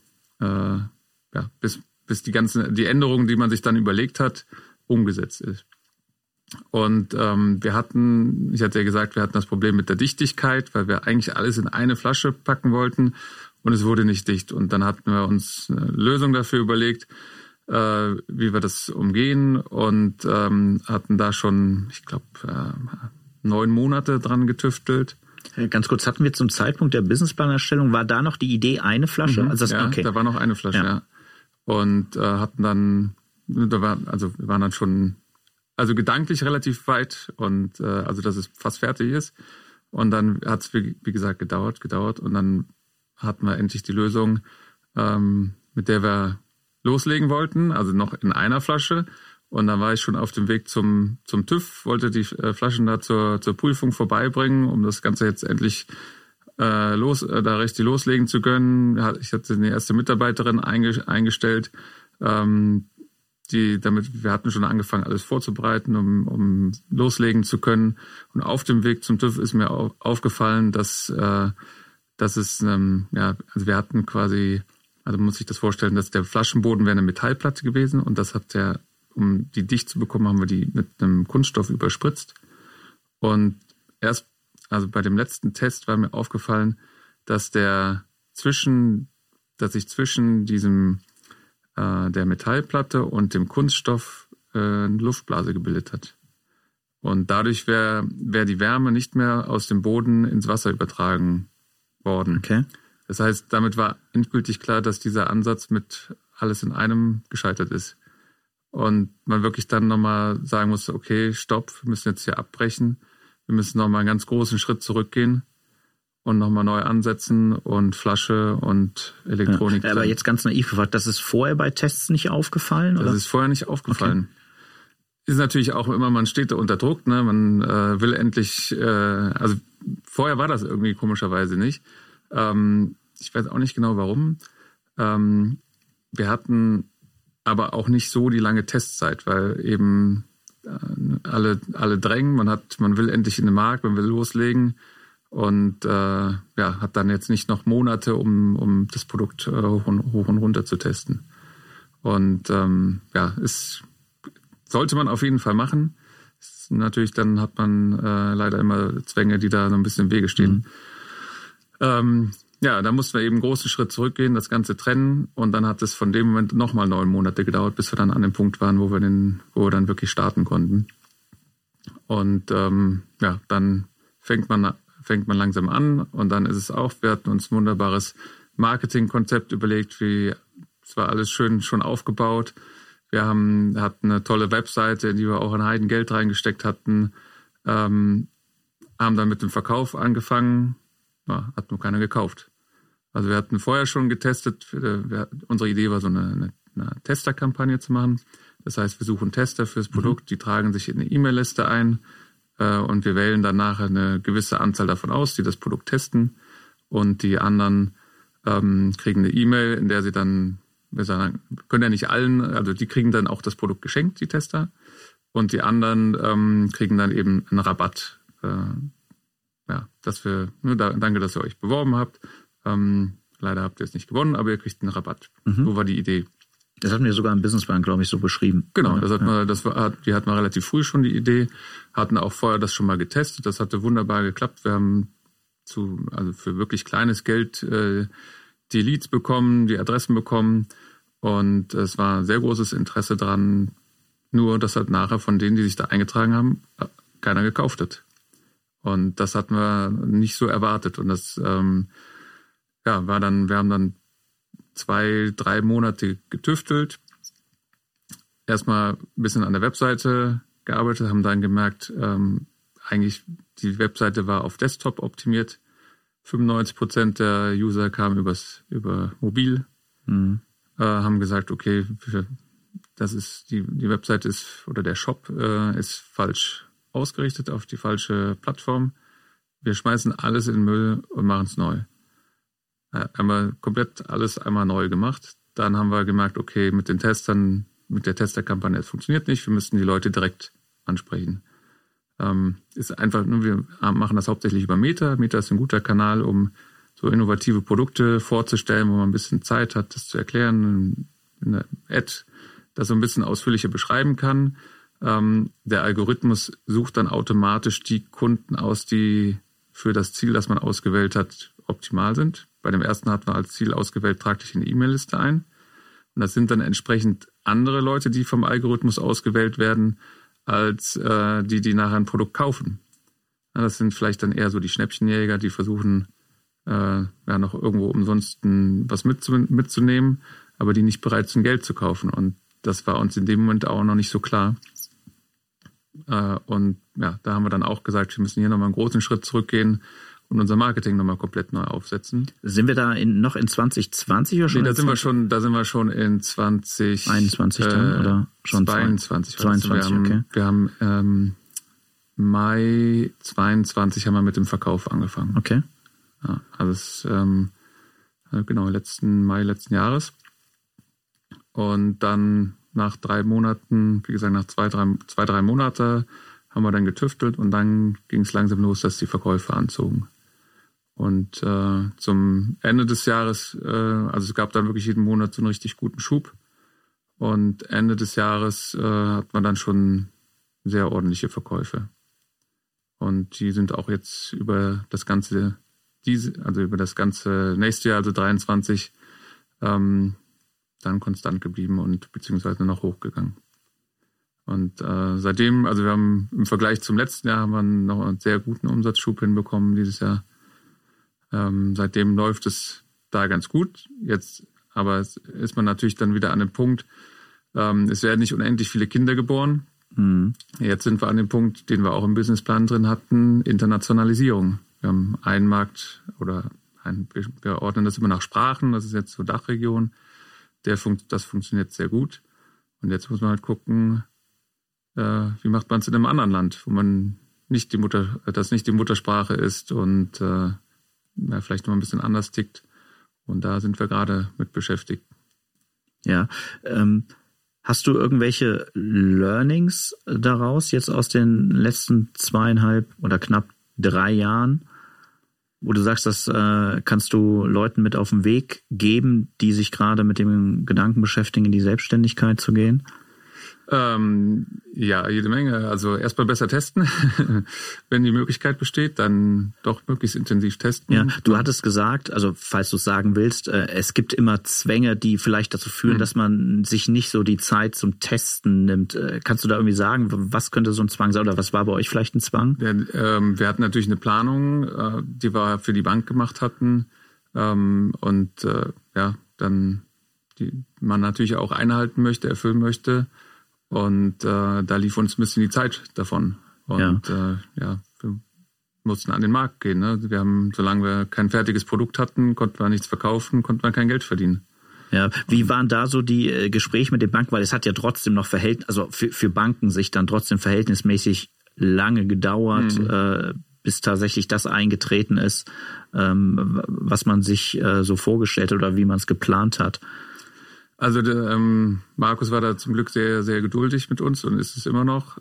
bis die Änderungen, die man sich dann überlegt hat, umgesetzt ist. Und ich hatte ja gesagt, wir hatten das Problem mit der Dichtigkeit, weil wir eigentlich alles in eine Flasche packen wollten und es wurde nicht dicht. Und dann hatten wir uns eine Lösung dafür überlegt, wie wir das umgehen und hatten da schon, ich glaube, 9 Monate dran getüftelt.
Ganz kurz, hatten wir zum Zeitpunkt der Businessplanerstellung, war da noch die Idee eine Flasche?
Also da war noch eine Flasche, ja. Und hatten dann, wir waren dann schon, also gedanklich relativ weit und also dass es fast fertig ist. Und dann hat es, wie gesagt, gedauert und dann hatten wir endlich die Lösung, mit der wir loslegen wollten, also noch in einer Flasche. Und dann war ich schon auf dem Weg zum TÜV, wollte die Flaschen da zur Prüfung vorbeibringen, um das Ganze jetzt endlich da richtig loslegen zu können. Ich hatte eine erste Mitarbeiterin eingestellt, wir hatten schon angefangen, alles vorzubereiten, um loslegen zu können. Und auf dem Weg zum TÜV ist mir aufgefallen, dass es, also wir hatten quasi Also man muss sich das vorstellen, dass der Flaschenboden wäre eine Metallplatte gewesen und das hat um die dicht zu bekommen, haben wir die mit einem Kunststoff überspritzt. Und also bei dem letzten Test war mir aufgefallen, dass sich zwischen diesem der Metallplatte und dem Kunststoff eine Luftblase gebildet hat. Und dadurch wäre die Wärme nicht mehr aus dem Boden ins Wasser übertragen worden.
Okay.
Das heißt, damit war endgültig klar, dass dieser Ansatz mit alles in einem gescheitert ist. Und man wirklich dann nochmal sagen musste, okay, stopp, wir müssen jetzt hier abbrechen. Wir müssen nochmal einen ganz großen Schritt zurückgehen und nochmal neu ansetzen und Flasche und Elektronik.
Ja, aber jetzt ganz naiv gefragt, das ist vorher bei Tests nicht aufgefallen? Oder?
Das ist vorher nicht aufgallen. Okay. Ist natürlich auch immer, man steht da unter Druck, ne? Man will endlich, also vorher war das irgendwie komischerweise nicht. Ich weiß auch nicht genau warum. Wir hatten aber auch nicht so die lange Testzeit, weil eben alle drängen, man will endlich in den Markt, man will loslegen und hat dann jetzt nicht noch Monate, um das Produkt hoch und runter zu testen. Und sollte man auf jeden Fall machen. Natürlich, dann hat man leider immer Zwänge, die da so ein bisschen im Wege stehen. Da mussten wir eben einen großen Schritt zurückgehen, das Ganze trennen und dann hat es von dem Moment nochmal 9 Monate gedauert, bis wir dann an dem Punkt waren, wo wir dann wirklich starten konnten. Und dann fängt man langsam an und dann ist es auch, wir hatten uns ein wunderbares Marketingkonzept überlegt, es war alles schön schon aufgebaut. Wir hatten eine tolle Webseite, in die wir auch ein Heidengeld reingesteckt hatten, haben dann mit dem Verkauf angefangen, hat nur keiner gekauft. Also wir hatten vorher schon getestet, unsere Idee war so eine Testerkampagne zu machen. Das heißt, wir suchen Tester fürs Produkt, die tragen sich in eine E-Mail-Liste ein und wir wählen dann nachher eine gewisse Anzahl davon aus, die das Produkt testen und die anderen kriegen eine E-Mail, in der sie dann, wir sagen, können ja nicht allen, also die kriegen dann auch das Produkt geschenkt, die Tester, und die anderen kriegen dann eben einen Rabatt. Danke, dass ihr euch beworben habt. Leider habt ihr es nicht gewonnen, aber ihr kriegt einen Rabatt. So war die Idee.
Das hatten wir sogar im Businessplan, glaube ich, so beschrieben.
Genau, die hatten wir relativ früh schon die Idee, hatten auch vorher das schon mal getestet. Das hatte wunderbar geklappt. Wir haben für wirklich kleines Geld die Leads bekommen, die Adressen bekommen und es war sehr großes Interesse dran, nur dass halt nachher von denen, die sich da eingetragen haben, keiner gekauft hat. Und das hatten wir nicht so erwartet und das wir haben dann 2-3 Monate getüftelt, erstmal ein bisschen an der Webseite gearbeitet, haben dann gemerkt, eigentlich die Webseite war auf Desktop optimiert. 95% der User kamen über mobil, haben gesagt, okay, die Webseite ist oder der Shop ist falsch ausgerichtet auf die falsche Plattform. Wir schmeißen alles in den Müll und machen es neu. Einmal komplett alles einmal neu gemacht. Dann haben wir gemerkt, okay, mit den Testern, mit der Testerkampagne, es funktioniert nicht. Wir müssten die Leute direkt ansprechen. Ist einfach, wir machen das hauptsächlich über Meta. Meta ist ein guter Kanal, um so innovative Produkte vorzustellen, wo man ein bisschen Zeit hat, das zu erklären. Eine Ad, das so ein bisschen ausführlicher beschreiben kann. Der Algorithmus sucht dann automatisch die Kunden aus, die für das Ziel, das man ausgewählt hat, optimal sind. Bei dem ersten hat man als Ziel ausgewählt, trag dich in die E-Mail-Liste ein. Und das sind dann entsprechend andere Leute, die vom Algorithmus ausgewählt werden, als die nachher ein Produkt kaufen. Das sind vielleicht dann eher so die Schnäppchenjäger, die versuchen, noch irgendwo umsonst was mitzunehmen, aber die nicht bereit sind, Geld zu kaufen. Und das war uns in dem Moment auch noch nicht so klar. Da haben wir dann auch gesagt, wir müssen hier nochmal einen großen Schritt zurückgehen und unser Marketing nochmal komplett neu aufsetzen.
Sind wir da noch in 2020 oder schon?
Nee, da sind wir schon in 2021
oder schon
22.
22, okay.
Wir haben Mai 22 haben wir mit dem Verkauf angefangen.
Okay.
Ja, also Mai letzten Jahres. Und dann nach 3 Monaten, wie gesagt, nach 2-3 Monate haben wir dann getüftelt und dann ging es langsam los, dass die Verkäufe anzogen. Und zum Ende des Jahres, also es gab dann wirklich jeden Monat so einen richtig guten Schub. Und Ende des Jahres hat man dann schon sehr ordentliche Verkäufe. Und die sind auch jetzt über das ganze nächste Jahr, also 23, dann konstant geblieben und beziehungsweise noch hochgegangen. Und seitdem, also wir haben im Vergleich zum letzten Jahr haben wir noch einen sehr guten Umsatzschub hinbekommen dieses Jahr. Seitdem läuft es da ganz gut. Jetzt aber ist man natürlich dann wieder an dem Punkt, es werden nicht unendlich viele Kinder geboren. Mhm. Jetzt sind wir an dem Punkt, den wir auch im Businessplan drin hatten, Internationalisierung. Wir haben einen Markt wir ordnen das immer nach Sprachen, das ist jetzt so Dachregion. Das funktioniert sehr gut. Und jetzt muss man halt gucken, wie macht man es in einem anderen Land, wo man das nicht die Muttersprache ist und vielleicht noch ein bisschen anders tickt. Und da sind wir gerade mit beschäftigt.
Ja, hast du irgendwelche Learnings daraus jetzt aus den letzten 2,5 oder knapp 3 Jahren, wo du sagst, das kannst du Leuten mit auf den Weg geben, die sich gerade mit dem Gedanken beschäftigen, in die Selbstständigkeit zu gehen?
Ja, jede Menge. Also erstmal besser testen. Wenn die Möglichkeit besteht, dann doch möglichst intensiv testen.
Ja, du hattest gesagt, also falls du es sagen willst, es gibt immer Zwänge, die vielleicht dazu führen, dass man sich nicht so die Zeit zum Testen nimmt. Kannst du da irgendwie sagen, was könnte so ein Zwang sein oder was war bei euch vielleicht ein Zwang?
Ja, wir hatten natürlich eine Planung, die wir für die Bank gemacht hatten dann die man natürlich auch einhalten möchte, erfüllen möchte. Und da lief uns ein bisschen die Zeit davon. Und wir mussten an den Markt gehen. Ne? Solange wir kein fertiges Produkt hatten, konnten wir nichts verkaufen, konnten wir kein Geld verdienen.
Ja, wie waren da so die Gespräche mit den Banken? Weil es hat ja trotzdem noch für Banken sich dann trotzdem verhältnismäßig lange gedauert, bis tatsächlich das eingetreten ist, was man sich so vorgestellt hat oder wie man es geplant hat.
Also Markus war da zum Glück sehr, sehr geduldig mit uns und ist es immer noch.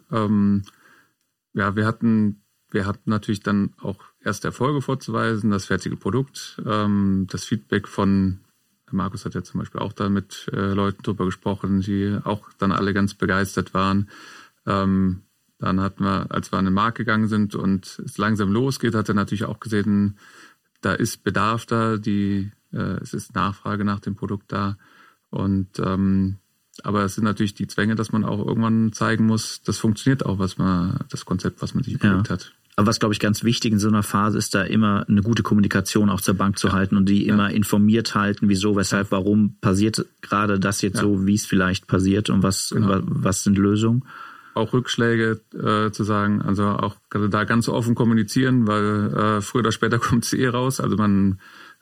Wir hatten natürlich dann auch erste Erfolge vorzuweisen, das fertige Produkt, das Feedback von Markus hat ja zum Beispiel auch da mit Leuten drüber gesprochen, die auch dann alle ganz begeistert waren. Dann hatten wir, als wir an den Markt gegangen sind und es langsam losgeht, hat er natürlich auch gesehen, da ist Bedarf da, es ist Nachfrage nach dem Produkt da. Und aber es sind natürlich die Zwänge, dass man auch irgendwann zeigen muss, das funktioniert auch, das Konzept, was man sich überlegt hat.
Aber was, glaube ich, ganz wichtig in so einer Phase ist, da immer eine gute Kommunikation auch zur Bank zu halten und die immer informiert halten, wieso, weshalb, warum passiert gerade das jetzt so, wie es vielleicht passiert und was sind Lösungen.
Auch Rückschläge zu sagen, also auch da ganz offen kommunizieren, weil früher oder später kommt es raus. Also man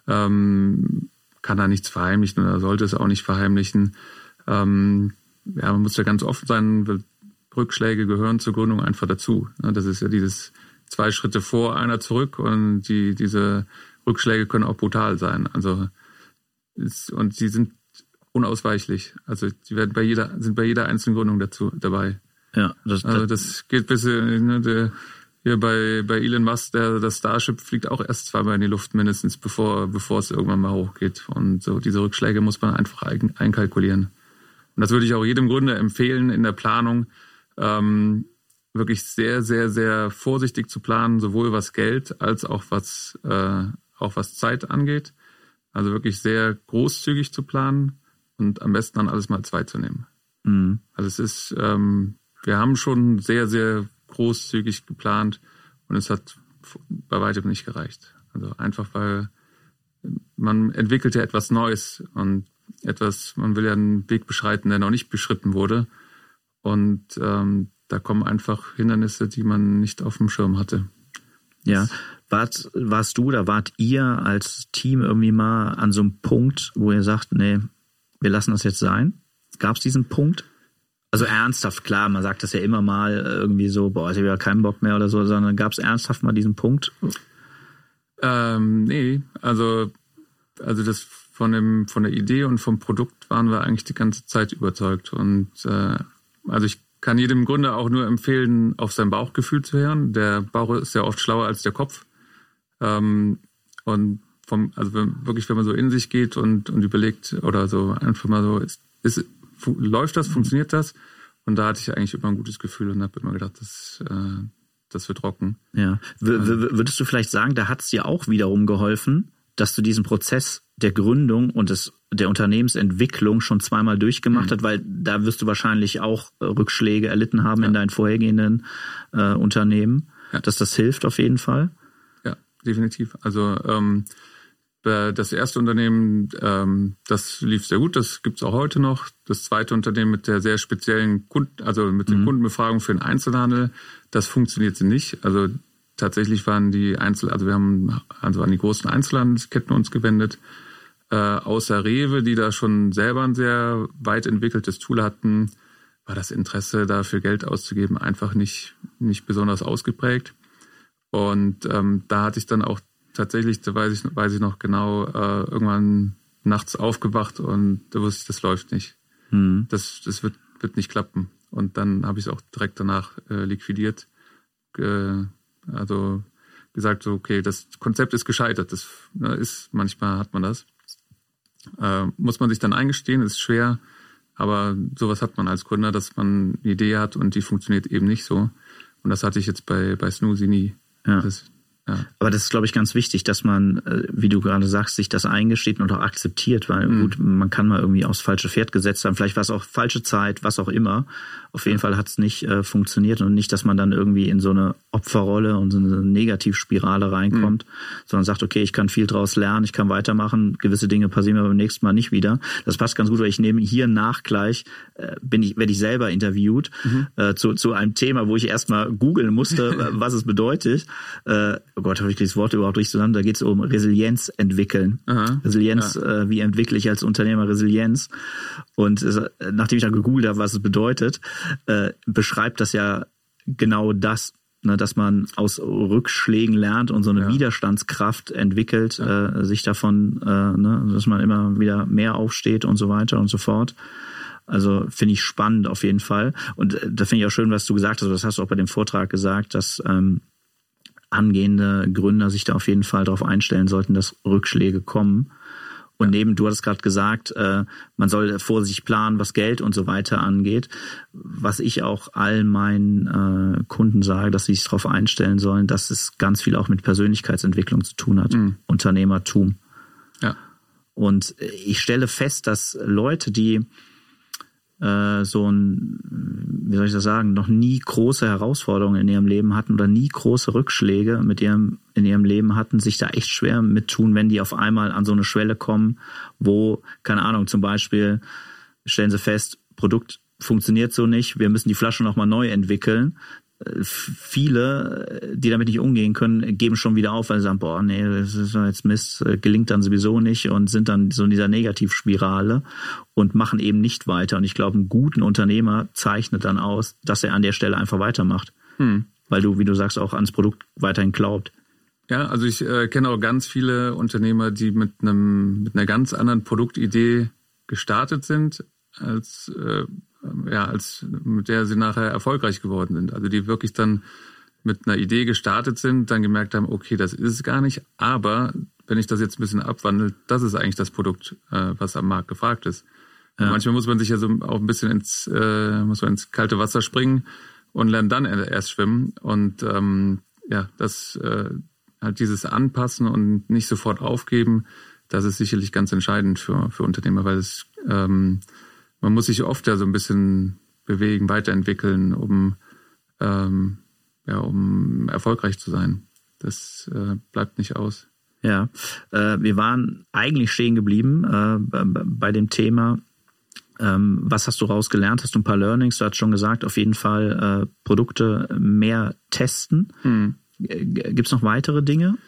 kann da nichts verheimlichen oder sollte es auch nicht verheimlichen. Man muss da ganz offen sein, weil Rückschläge gehören zur Gründung einfach dazu. Das ist ja dieses 2 Schritte vor, einer zurück und diese Rückschläge können auch brutal sein. Also und sie sind unausweichlich. Also die sind bei jeder einzelnen Gründung dabei.
Ja,
das geht bis hier bei Elon Musk, das Starship fliegt auch erst 2-mal in die Luft mindestens, bevor es irgendwann mal hochgeht. Und so diese Rückschläge muss man einfach einkalkulieren. Und das würde ich auch jedem Gründer empfehlen, in der Planung wirklich sehr, sehr, sehr vorsichtig zu planen, sowohl was Geld als auch was Zeit angeht. Also wirklich sehr großzügig zu planen und am besten dann alles mal 2 zu nehmen. Mhm. Also es ist, wir haben schon sehr, sehr großzügig geplant und es hat bei weitem nicht gereicht. Also einfach, weil man entwickelt ja etwas Neues und man will ja einen Weg beschreiten, der noch nicht beschritten wurde. Und da kommen einfach Hindernisse, die man nicht auf dem Schirm hatte.
Ja, warst du oder wart ihr als Team irgendwie mal an so einem Punkt, wo ihr sagt, nee, wir lassen das jetzt sein? Gab es diesen Punkt? Also ernsthaft, klar, man sagt das ja immer mal irgendwie so, ich habe ja keinen Bock mehr oder so, sondern gab es ernsthaft mal diesen Punkt?
Nee, also das von der Idee und vom Produkt waren wir eigentlich die ganze Zeit überzeugt. Und also ich kann jedem Gründer auch nur empfehlen, auf sein Bauchgefühl zu hören. Der Bauch ist ja oft schlauer als der Kopf. Und wenn man so in sich geht und überlegt oder so einfach mal so, läuft das, funktioniert das? Und da hatte ich eigentlich immer ein gutes Gefühl und habe immer gedacht, das wird rocken.
Ja. Würdest du vielleicht sagen, da hat es dir auch wiederum geholfen, dass du diesen Prozess der Gründung und der Unternehmensentwicklung schon zweimal durchgemacht hast, weil da wirst du wahrscheinlich auch Rückschläge erlitten haben in deinen vorhergehenden Unternehmen, dass das hilft auf jeden Fall?
Ja, definitiv. Also das erste Unternehmen, das lief sehr gut, das gibt's auch heute noch. Das zweite Unternehmen mit der sehr speziellen mit der Kundenbefragung für den Einzelhandel, das funktionierte nicht. Also tatsächlich waren wir haben an die großen Einzelhandelsketten uns gewendet. Außer Rewe, die da schon selber ein sehr weit entwickeltes Tool hatten, war das Interesse dafür Geld auszugeben einfach nicht besonders ausgeprägt. Und da hatte ich dann auch tatsächlich, da weiß ich noch genau, irgendwann nachts aufgewacht und da wusste ich, das läuft nicht. Das wird nicht klappen. Und dann habe ich es auch direkt danach liquidiert. Also gesagt, so, okay, das Konzept ist gescheitert. Manchmal hat man das. Muss man sich dann eingestehen, ist schwer, aber sowas hat man als Gründer, dass man eine Idee hat und die funktioniert eben nicht so. Und das hatte ich jetzt bei Snoozy nie.
Ja. Aber das ist, glaube ich, ganz wichtig, dass man, wie du gerade sagst, sich das eingesteht und auch akzeptiert, weil gut, man kann mal irgendwie aufs falsche Pferd gesetzt haben, vielleicht war es auch falsche Zeit, was auch immer. Auf jeden Fall hat es nicht funktioniert und nicht, dass man dann irgendwie in so eine Opferrolle und so eine Negativspirale reinkommt, sondern sagt, okay, ich kann viel draus lernen, ich kann weitermachen, gewisse Dinge passieren mir beim nächsten Mal nicht wieder. Das passt ganz gut, weil ich nehme hier gleich werde ich selber interviewt zu einem Thema, wo ich erstmal googeln musste, was es bedeutet. Oh Gott, habe ich dieses Wort überhaupt richtig zusammen? Da geht es um Resilienz entwickeln. Resilienz, wie entwickle ich als Unternehmer Resilienz? Und nachdem ich dann gegoogelt habe, was es bedeutet, beschreibt das ja genau das, ne, dass man aus Rückschlägen lernt und so eine Widerstandskraft entwickelt, sich davon, dass man immer wieder mehr aufsteht und so weiter und so fort. Also finde ich spannend auf jeden Fall. Und da finde ich auch schön, was du gesagt hast, das hast du auch bei dem Vortrag gesagt, dass angehende Gründer sich da auf jeden Fall darauf einstellen sollten, dass Rückschläge kommen. Und du hattest gerade gesagt, man soll vorsichtig planen, was Geld und so weiter angeht. Was ich auch all meinen Kunden sage, dass sie sich darauf einstellen sollen, dass es ganz viel auch mit Persönlichkeitsentwicklung zu tun hat, Unternehmertum.
Ja.
Und ich stelle fest, dass Leute, die noch nie große Herausforderungen in ihrem Leben hatten oder nie große Rückschläge in ihrem Leben hatten, sich da echt schwer mit tun, wenn die auf einmal an so eine Schwelle kommen, wo, keine Ahnung, zum Beispiel stellen sie fest, Produkt funktioniert so nicht, wir müssen die Flasche nochmal neu entwickeln. Viele, die damit nicht umgehen können, geben schon wieder auf, weil sie sagen, boah, nee, das ist jetzt Mist, gelingt dann sowieso nicht und sind dann so in dieser Negativspirale und machen eben nicht weiter. Und ich glaube, einen guten Unternehmer zeichnet dann aus, dass er an der Stelle einfach weitermacht. Weil du, wie du sagst, auch ans Produkt weiterhin glaubt.
Ja, also ich kenne auch ganz viele Unternehmer, die mit einer ganz anderen Produktidee gestartet sind, als mit der sie nachher erfolgreich geworden sind. Also die wirklich dann mit einer Idee gestartet sind, dann gemerkt haben, okay, das ist es gar nicht, aber wenn ich das jetzt ein bisschen abwandle, das ist eigentlich das Produkt, was am Markt gefragt ist. Ja. Manchmal muss man sich ja so auch ein bisschen ins kalte Wasser springen und lernt dann erst schwimmen. Und das halt dieses Anpassen und nicht sofort aufgeben, das ist sicherlich ganz entscheidend für Unternehmer, weil es man muss sich oft ja so ein bisschen bewegen, weiterentwickeln, um erfolgreich zu sein. Das bleibt nicht aus.
Ja, wir waren eigentlich stehen geblieben bei dem Thema. Was hast du rausgelernt? Hast du ein paar Learnings? Du hast schon gesagt, auf jeden Fall Produkte mehr testen. Gibt es noch weitere Dinge?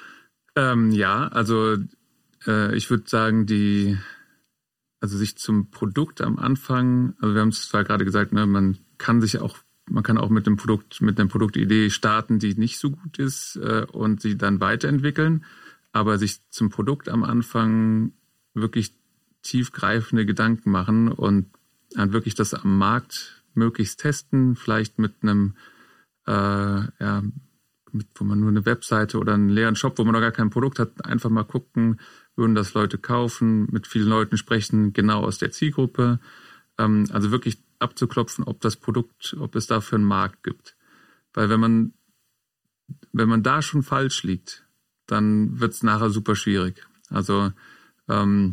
Also ich würde sagen, sich zum Produkt am Anfang, also wir haben es zwar gerade gesagt, ne, man kann auch mit einer Produktidee starten, die nicht so gut ist und sie dann weiterentwickeln, aber sich zum Produkt am Anfang wirklich tiefgreifende Gedanken machen und dann wirklich das am Markt möglichst testen, vielleicht mit einem wo man nur eine Webseite oder einen leeren Shop, wo man noch gar kein Produkt hat, einfach mal gucken, würden das Leute kaufen, mit vielen Leuten sprechen, genau aus der Zielgruppe. Also wirklich abzuklopfen, ob es dafür einen Markt gibt. Weil wenn man da schon falsch liegt, dann wird es nachher super schwierig. Also ich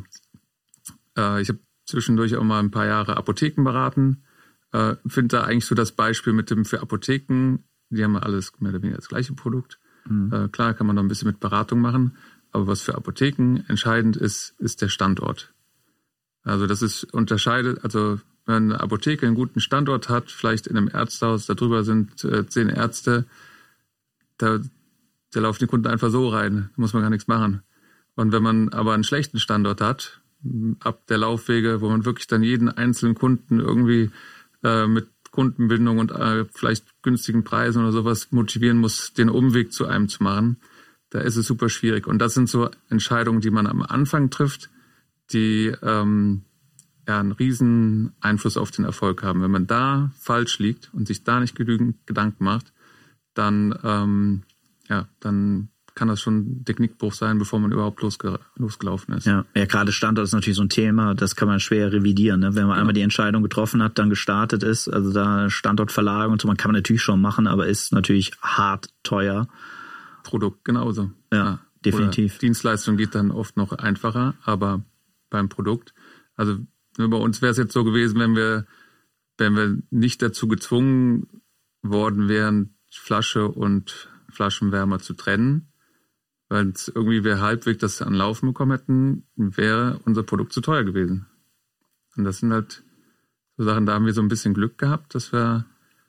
habe zwischendurch auch mal ein paar Jahre Apotheken beraten. Finde da eigentlich so das Beispiel mit dem für Apotheken, die haben ja alles mehr oder weniger das gleiche Produkt. Klar kann man noch ein bisschen mit Beratung machen, aber was für Apotheken entscheidend ist der Standort. Also das ist unterscheidet, also wenn eine Apotheke einen guten Standort hat, vielleicht in einem Ärztehaus, darüber sind 10 Ärzte, da laufen die Kunden einfach so rein, da muss man gar nichts machen. Und wenn man aber einen schlechten Standort hat, ab der Laufwege, wo man wirklich dann jeden einzelnen Kunden irgendwie mit Kundenbindung und vielleicht günstigen Preisen oder sowas motivieren muss, den Umweg zu einem zu machen, da ist es super schwierig. Und das sind so Entscheidungen, die man am Anfang trifft, die einen riesen Einfluss auf den Erfolg haben. Wenn man da falsch liegt und sich da nicht genügend Gedanken macht, dann kann das schon der Knickbruch sein, bevor man überhaupt losgelaufen ist.
Ja, gerade Standort ist natürlich so ein Thema, das kann man schwer revidieren. Ne? Wenn man einmal die Entscheidung getroffen hat, dann gestartet ist, also da Standortverlagerung und so, man kann man natürlich schon machen, aber ist natürlich hart teuer.
Produkt genauso.
Ja, definitiv.
Oder Dienstleistung geht dann oft noch einfacher, aber beim Produkt, also bei uns wäre es jetzt so gewesen, wenn wir nicht dazu gezwungen worden wären, Flasche und Flaschenwärmer zu trennen, weil wir halbwegs das an Laufen bekommen hätten, wäre unser Produkt zu teuer gewesen. Und das sind halt so Sachen, da haben wir so ein bisschen Glück gehabt, dass wir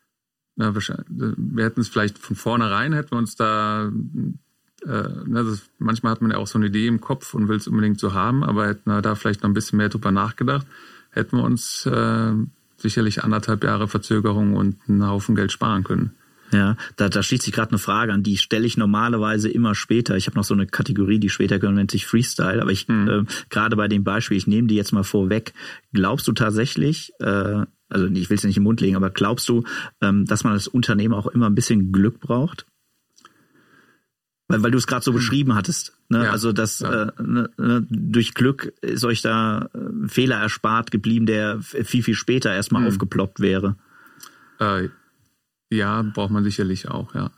hätten es vielleicht von vornherein, hätten wir uns da, manchmal hat man ja auch so eine Idee im Kopf und will es unbedingt so haben, aber hätten wir da vielleicht noch ein bisschen mehr drüber nachgedacht, hätten wir uns sicherlich 1,5 Jahre Verzögerung und einen Haufen Geld sparen können.
Ja, da schließt sich gerade eine Frage an, die stelle ich normalerweise immer später. Ich habe noch so eine Kategorie, die später kommt, nennt sich Freestyle, aber ich gerade bei dem Beispiel, ich nehme die jetzt mal vorweg. Glaubst du tatsächlich, also ich will es nicht im Mund legen, aber glaubst du, dass man als Unternehmer auch immer ein bisschen Glück braucht? Weil du es gerade so beschrieben hattest. Ne? Ja, also dass durch Glück ist euch da Fehler erspart geblieben, der viel, viel später erstmal aufgeploppt wäre.
Ja, braucht man sicherlich auch, ja.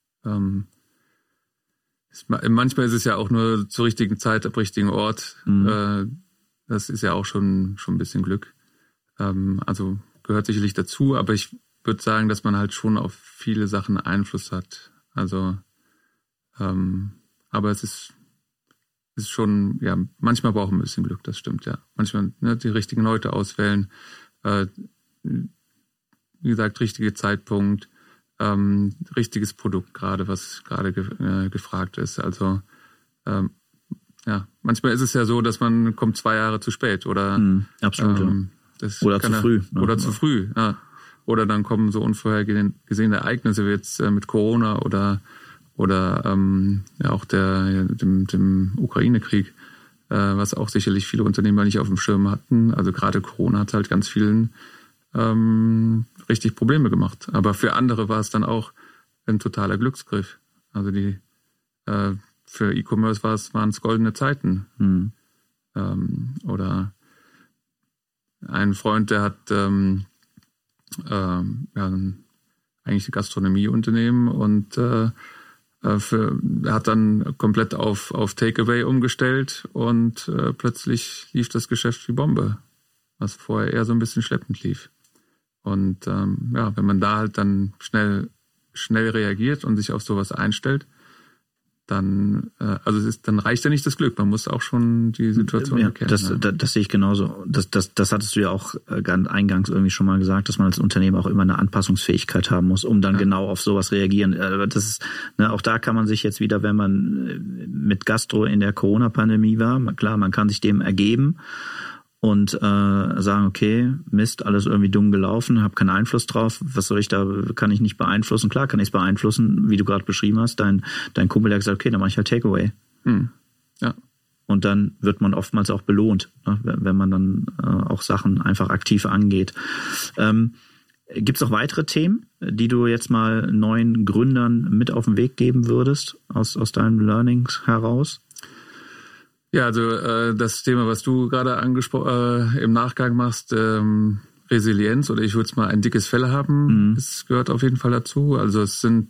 Manchmal ist es ja auch nur zur richtigen Zeit, am richtigen Ort. Das ist ja auch schon ein bisschen Glück. Also gehört sicherlich dazu, aber ich würde sagen, dass man halt schon auf viele Sachen Einfluss hat. Also, aber es ist schon, ja, manchmal braucht man ein bisschen Glück, das stimmt, ja. Manchmal die richtigen Leute auswählen, wie gesagt, richtiger Zeitpunkt, richtiges Produkt gerade, was gerade gefragt ist. Also manchmal ist es ja so, dass man kommt 2 Jahre zu spät oder
absolut, oder zu früh. Ne?
Oder zu früh, ja. Oder dann kommen so unvorhergesehene Ereignisse wie jetzt mit Corona oder auch dem Ukraine-Krieg, was auch sicherlich viele Unternehmer nicht auf dem Schirm hatten. Also gerade Corona hat halt ganz vielen richtig Probleme gemacht. Aber für andere war es dann auch ein totaler Glücksgriff. Also für E-Commerce waren es goldene Zeiten. Oder ein Freund, der hat eigentlich ein Gastronomieunternehmen und hat dann komplett auf Takeaway umgestellt und plötzlich lief das Geschäft wie Bombe, was vorher eher so ein bisschen schleppend lief. Und wenn man da halt dann schnell reagiert und sich auf sowas einstellt, dann reicht ja nicht das Glück. Man muss auch schon die Situation erkennen.
Das sehe ich genauso. Das hattest du ja auch eingangs irgendwie schon mal gesagt, dass man als Unternehmen auch immer eine Anpassungsfähigkeit haben muss, um dann genau auf sowas reagieren. Das ist, auch da kann man sich jetzt wieder, wenn man mit Gastro in der Corona-Pandemie war, klar, man kann sich dem ergeben und sagen, okay, Mist, alles irgendwie dumm gelaufen, habe keinen Einfluss drauf, was soll ich da, kann ich nicht beeinflussen. Klar kann ich es beeinflussen, wie du gerade beschrieben hast, dein Kumpel, der gesagt, okay, dann mache ich halt Takeaway.
Ja.
Und dann wird man oftmals auch belohnt, ne, wenn man dann auch Sachen einfach aktiv angeht. Gibt es noch weitere Themen, die du jetzt mal neuen Gründern mit auf den Weg geben würdest, aus deinen Learnings heraus?
Ja, also das Thema, was du gerade im Nachgang machst, Resilienz, oder ich würde es mal ein dickes Fell haben, das gehört auf jeden Fall dazu. Also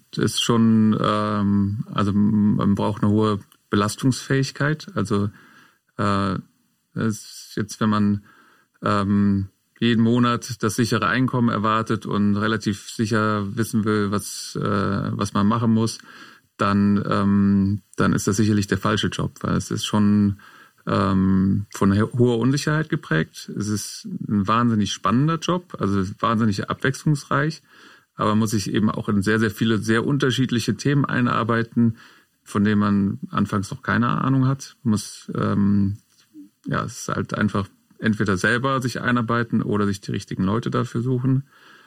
also man braucht eine hohe Belastungsfähigkeit. Also das ist jetzt, wenn man jeden Monat das sichere Einkommen erwartet und relativ sicher wissen will, was man machen muss, dann ist das sicherlich der falsche Job, weil es ist schon von hoher Unsicherheit geprägt. Es ist ein wahnsinnig spannender Job, also wahnsinnig abwechslungsreich, aber man muss sich eben auch in sehr, sehr viele, sehr unterschiedliche Themen einarbeiten, von denen man anfangs noch keine Ahnung hat. Man muss, es ist halt einfach entweder selber sich einarbeiten oder sich die richtigen Leute dafür suchen.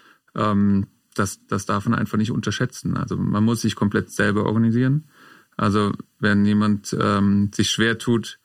Das darf man einfach nicht unterschätzen. Also man muss sich komplett selber organisieren. Also wenn jemand sich schwer tut,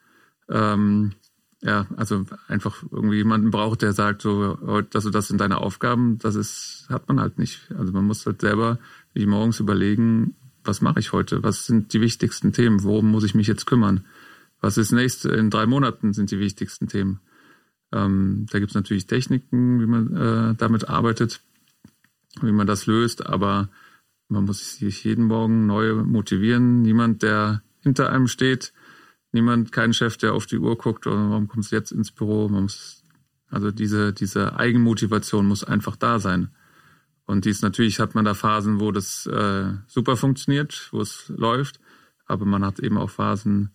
also einfach irgendwie jemanden braucht, der sagt, so, heute das sind deine Aufgaben, hat man halt nicht. Also man muss halt selber sich morgens überlegen, was mache ich heute? Was sind die wichtigsten Themen? Worum muss ich mich jetzt kümmern? Was ist in 3 Monaten sind die wichtigsten Themen? Da gibt es natürlich Techniken, wie man damit arbeitet, wie man das löst, aber man muss sich jeden Morgen neu motivieren. Niemand, der hinter einem steht, kein Chef, der auf die Uhr guckt, oder warum kommst du jetzt ins Büro? Also diese Eigenmotivation muss einfach da sein. Und natürlich hat man da Phasen, wo das super funktioniert, wo es läuft, aber man hat eben auch Phasen,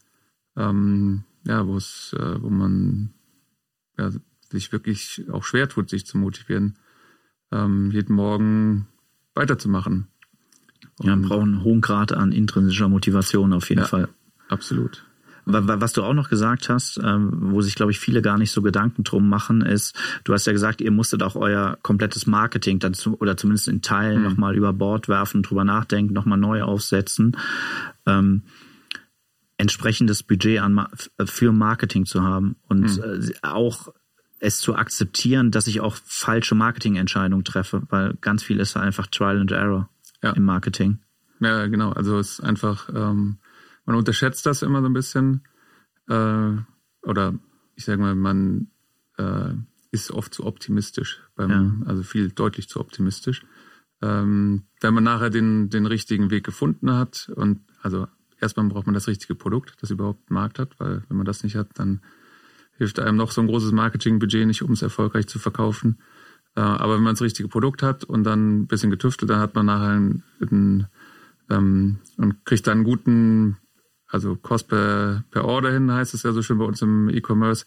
wo man sich wirklich auch schwer tut, sich zu motivieren, jeden Morgen weiterzumachen.
Man braucht einen hohen Grad an intrinsischer Motivation auf jeden Fall.
Absolut.
Was du auch noch gesagt hast, wo sich, glaube ich, viele gar nicht so Gedanken drum machen, ist, du hast ja gesagt, ihr musstet auch euer komplettes Marketing dazu, oder zumindest in Teilen nochmal über Bord werfen, drüber nachdenken, nochmal neu aufsetzen. Entsprechendes Budget für Marketing zu haben und auch es zu akzeptieren, dass ich auch falsche Marketingentscheidungen treffe, weil ganz viel ist einfach Trial and Error im Marketing.
Ja, genau. Also es ist einfach, man unterschätzt das immer so ein bisschen, oder ich sage mal, man ist oft zu optimistisch, also deutlich zu optimistisch. Wenn man nachher den richtigen Weg gefunden hat, und also erstmal braucht man das richtige Produkt, das überhaupt einen Markt hat, weil wenn man das nicht hat, dann hilft einem noch so ein großes Marketingbudget nicht, um es erfolgreich zu verkaufen. Aber wenn man das richtige Produkt hat und dann ein bisschen getüftelt, dann hat man nachher und kriegt dann einen guten, also Cost per Order hin, heißt es ja so schön bei uns im E-Commerce.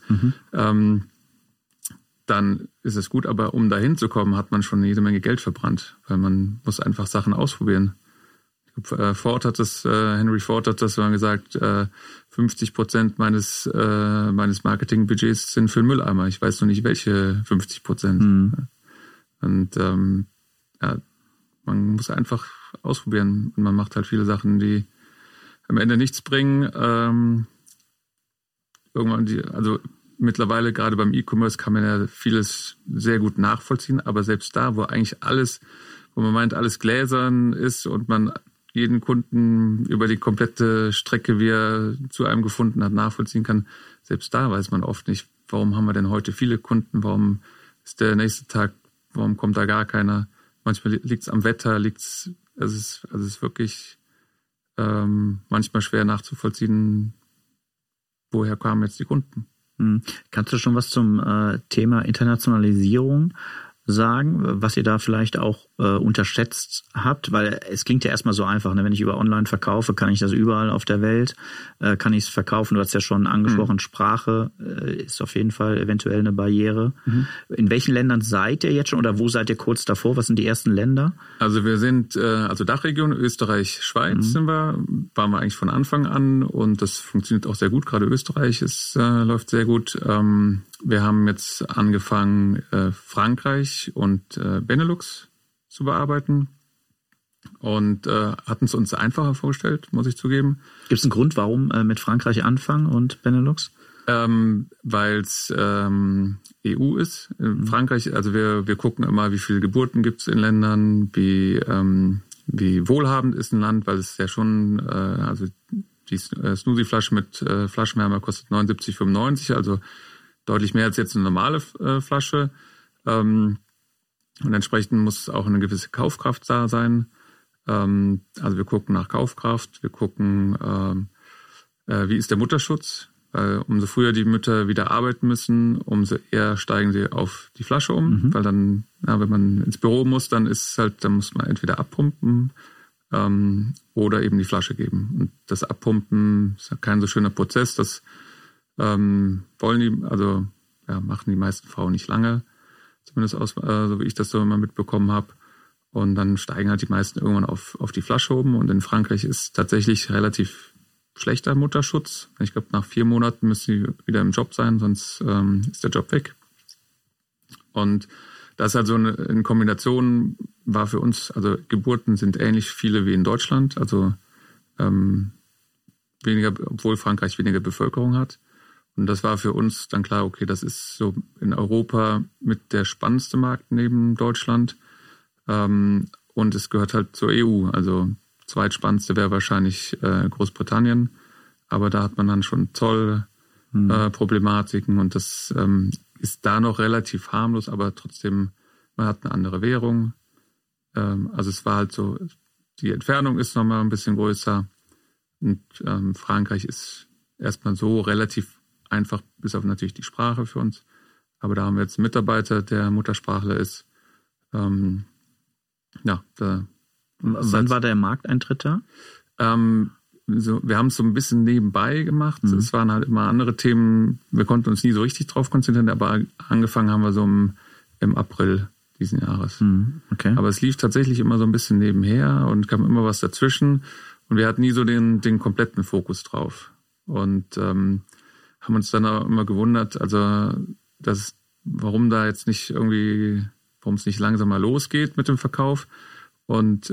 Dann ist es gut, aber um dahin zu kommen, hat man schon jede Menge Geld verbrannt, weil man muss einfach Sachen ausprobieren. Henry Ford hat das mal gesagt, 50% meines Marketingbudgets sind für den Mülleimer. Ich weiß noch nicht, welche 50%. Und man muss einfach ausprobieren. Und man macht halt viele Sachen, die am Ende nichts bringen. Also mittlerweile, gerade beim E-Commerce, kann man ja vieles sehr gut nachvollziehen. Aber selbst da, wo man meint, alles gläsern ist und man jeden Kunden über die komplette Strecke, wie er zu einem gefunden hat, nachvollziehen kann. Selbst da weiß man oft nicht, warum haben wir denn heute viele Kunden, warum ist der nächste Tag, warum kommt da gar keiner. Manchmal liegt es am Wetter, es ist wirklich manchmal schwer nachzuvollziehen, woher kamen jetzt die Kunden.
Kannst du schon was zum Thema Internationalisierung sagen, was ihr da vielleicht auch unterschätzt habt? Weil es klingt ja erstmal so einfach, ne? Wenn ich über Online verkaufe, kann ich das überall auf der Welt, kann ich es verkaufen. Du hast ja schon angesprochen, Sprache ist auf jeden Fall eventuell eine Barriere. In welchen Ländern seid ihr jetzt schon oder wo seid ihr kurz davor? Was sind die ersten Länder?
Also wir sind, Dachregion, Österreich, Schweiz waren wir eigentlich von Anfang an, und das funktioniert auch sehr gut. Gerade Österreich läuft sehr gut. Wir haben jetzt angefangen, Frankreich und Benelux zu bearbeiten und hatten es uns einfacher vorgestellt, muss ich zugeben.
Gibt es einen Grund, warum mit Frankreich anfangen und Benelux?
Weil es EU ist. In Frankreich, also wir gucken immer, wie viele Geburten gibt es in Ländern, wie wohlhabend ist ein Land, weil es ja schon, also die Snoozy-Flasche mit Flaschenwärmer kostet 79,95, also deutlich mehr als jetzt eine normale Flasche. Und entsprechend muss auch eine gewisse Kaufkraft da sein. Also wir gucken nach Kaufkraft, wir gucken, wie ist der Mutterschutz. Weil umso früher die Mütter wieder arbeiten müssen, umso eher steigen sie auf die Flasche um. Weil dann, wenn man ins Büro muss, dann muss man entweder abpumpen oder eben die Flasche geben. Und das Abpumpen ist kein so schöner Prozess. Das machen die meisten Frauen nicht lange. Zumindest so wie ich das so immer mitbekommen habe. Und dann steigen halt die meisten irgendwann auf die Flasche um. Und in Frankreich ist tatsächlich relativ schlechter Mutterschutz. Ich glaube, nach 4 Monaten müssen sie wieder im Job sein, sonst ist der Job weg. Und das halt so in Kombination war für uns, also Geburten sind ähnlich viele wie in Deutschland, also weniger, obwohl Frankreich weniger Bevölkerung hat. Und das war für uns dann klar, okay, das ist so in Europa mit der spannendste Markt neben Deutschland. Und es gehört halt zur EU, also zweitspannendste wäre wahrscheinlich Großbritannien, aber da hat man dann schon Zollproblematiken und das ist da noch relativ harmlos, aber trotzdem, man hat eine andere Währung. Also es war halt so, die Entfernung ist nochmal ein bisschen größer und Frankreich ist erstmal so relativ einfach, bis auf natürlich die Sprache für uns, aber da haben wir jetzt einen Mitarbeiter, der Muttersprachler ist.
Wann war der Markteintritt da?
Wir haben es so ein bisschen nebenbei gemacht. Es waren halt immer andere Themen. Wir konnten uns nie so richtig drauf konzentrieren, aber angefangen haben wir so im April diesen Jahres.
Okay.
Aber es lief tatsächlich immer so ein bisschen nebenher und kam immer was dazwischen. Und wir hatten nie so den kompletten Fokus drauf. Und haben uns dann auch immer gewundert, also warum es nicht langsamer losgeht mit dem Verkauf. Und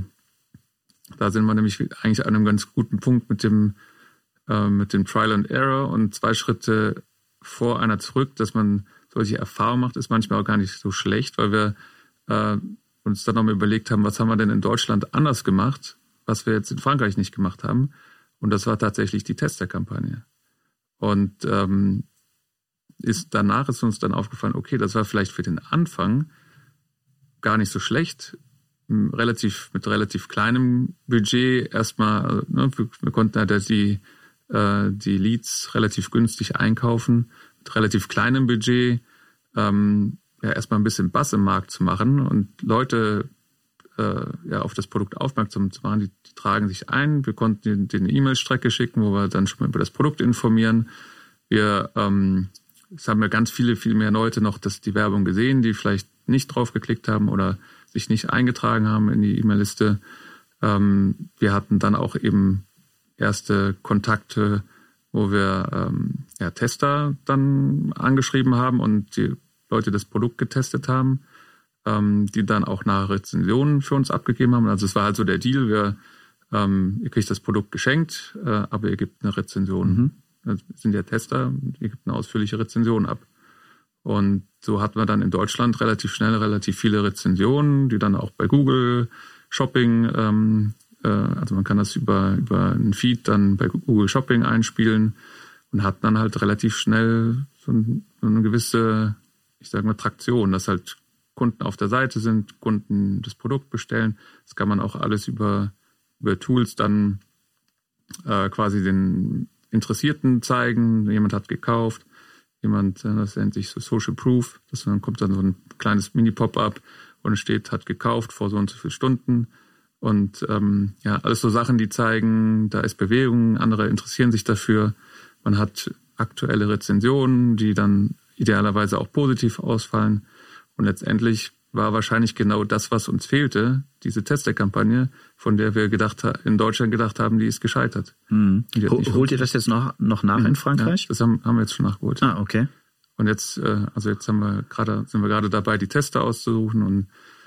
da sind wir nämlich eigentlich an einem ganz guten Punkt mit dem Trial and Error und 2 Schritte vor einer zurück, dass man solche Erfahrungen macht, ist manchmal auch gar nicht so schlecht, weil wir uns dann nochmal überlegt haben, was haben wir denn in Deutschland anders gemacht, was wir jetzt in Frankreich nicht gemacht haben. Und das war tatsächlich die Testerkampagne. Und danach ist uns dann aufgefallen, okay, das war vielleicht für den Anfang gar nicht so schlecht, mit relativ kleinem Budget erstmal, wir konnten halt die Leads relativ günstig einkaufen, mit relativ kleinem Budget, erstmal ein bisschen Buzz im Markt zu machen und Leute auf das Produkt aufmerksam zu machen, die tragen sich ein. Wir konnten den E-Mail-Strecke schicken, wo wir dann schon mal über das Produkt informieren. Es haben ja ganz viel mehr Leute noch die Werbung gesehen, die vielleicht nicht drauf geklickt haben oder sich nicht eingetragen haben in die E-Mail-Liste. Wir hatten dann auch eben erste Kontakte, wo wir Tester dann angeschrieben haben und die Leute das Produkt getestet haben, die dann auch nach Rezensionen für uns abgegeben haben. Also es war halt so der Deal, ihr kriegt das Produkt geschenkt, aber ihr gebt eine Rezension. Wir sind ja Tester, ihr gebt eine ausführliche Rezension ab. Und so hatten wir dann in Deutschland relativ schnell relativ viele Rezensionen, die dann auch bei Google Shopping, also man kann das über einen Feed dann bei Google Shopping einspielen und hat dann halt relativ schnell so eine gewisse, ich sage mal, Traktion, dass halt Kunden auf der Seite sind, Kunden das Produkt bestellen. Das kann man auch alles über Tools dann quasi den Interessierten zeigen. Jemand hat gekauft. Das nennt sich so Social Proof, dann kommt dann so ein kleines Mini-Pop-up und es steht, hat gekauft vor so und so viel Stunden. Und alles so Sachen, die zeigen, da ist Bewegung, andere interessieren sich dafür. Man hat aktuelle Rezensionen, die dann idealerweise auch positiv ausfallen. Und letztendlich war wahrscheinlich genau das, was uns fehlte, diese Testerkampagne, von der wir in Deutschland gedacht haben, die ist gescheitert.
Holt ihr das jetzt noch nach in Frankreich?
Ja, das haben wir jetzt schon nachgeholt.
Ah, okay.
Und jetzt sind wir gerade dabei, die Tester auszusuchen und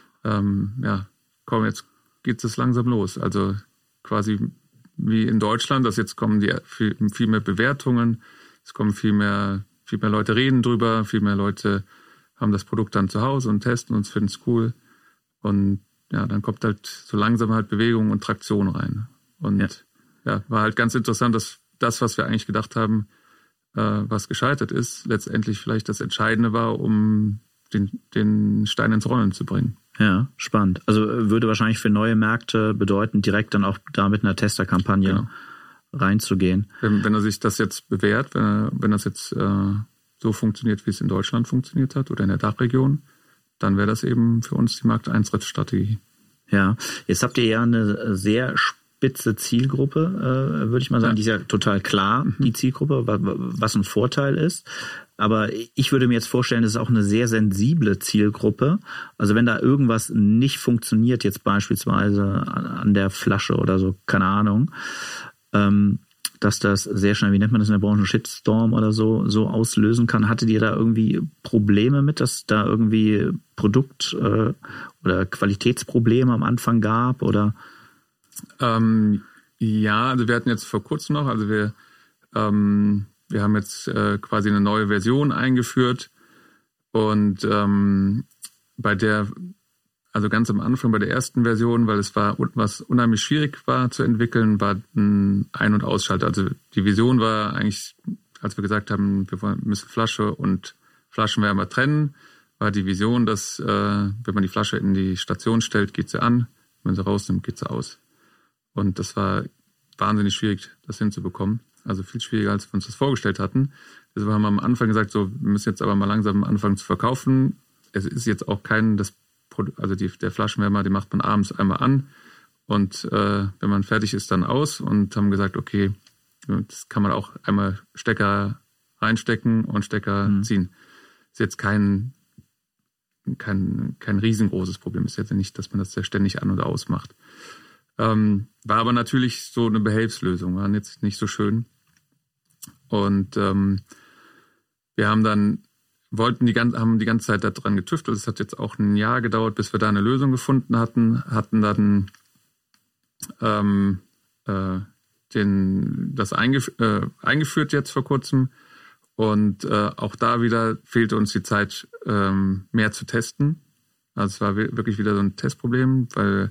jetzt geht es langsam los. Also quasi wie in Deutschland, dass jetzt kommen viel mehr Bewertungen, Es kommen viel mehr Leute reden drüber, viel mehr Leute haben das Produkt dann zu Hause und testen und finden es cool. Und ja, dann kommt halt so langsam halt Bewegung und Traktion rein. Und ja, war halt ganz interessant, dass das, was wir eigentlich gedacht haben, was gescheitert ist, letztendlich vielleicht das Entscheidende war, um den Stein ins Rollen zu bringen.
Ja, spannend. Also würde wahrscheinlich für neue Märkte bedeuten, direkt dann auch da mit einer Testerkampagne reinzugehen.
Wenn er sich das jetzt bewährt, wenn das jetzt so funktioniert, wie es in Deutschland funktioniert hat oder in der Dachregion, dann wäre das eben für uns die Markteintrittsstrategie.
Ja, jetzt habt ihr ja eine sehr spitze Zielgruppe, würde ich mal sagen. Die ist ja total klar, die Zielgruppe, was ein Vorteil ist. Aber ich würde mir jetzt vorstellen, das ist auch eine sehr sensible Zielgruppe. Also wenn da irgendwas nicht funktioniert, jetzt beispielsweise an der Flasche oder so, keine Ahnung, dass das sehr schnell, wie nennt man das in der Branche, Shitstorm oder so auslösen kann. Hattet ihr da irgendwie Probleme mit, dass da irgendwie Produkt- oder Qualitätsprobleme am Anfang gab? Oder?
Ja, also wir hatten jetzt vor kurzem noch, also wir haben jetzt quasi eine neue Version eingeführt und also ganz am Anfang bei der ersten Version, weil es war, was unheimlich schwierig war zu entwickeln, war ein Ein- und Ausschalter. Also die Vision war eigentlich, als wir gesagt haben, wir müssen Flasche und Flaschenwärmer trennen, war die Vision, dass wenn man die Flasche in die Station stellt, geht sie an, wenn man sie rausnimmt, geht sie aus. Und das war wahnsinnig schwierig, das hinzubekommen. Also viel schwieriger, als wir uns das vorgestellt hatten. Deshalb haben wir am Anfang gesagt, so, wir müssen jetzt aber mal langsam anfangen zu verkaufen. Es ist jetzt auch der Flaschenwärmer, den macht man abends einmal an und wenn man fertig ist, dann aus, und haben gesagt, okay, das kann man auch einmal Stecker reinstecken und Stecker ziehen. Ist jetzt kein riesengroßes Problem. Ist jetzt nicht, dass man das ja ständig an- oder ausmacht. War aber natürlich so eine Behelfslösung, war jetzt nicht so schön. Und wir haben dann haben die ganze Zeit daran getüftelt. Es hat jetzt auch ein Jahr gedauert, bis wir da eine Lösung gefunden hatten. Hatten dann das eingeführt jetzt vor kurzem. Und auch da wieder fehlte uns die Zeit, mehr zu testen. Also es war wirklich wieder so ein Testproblem, weil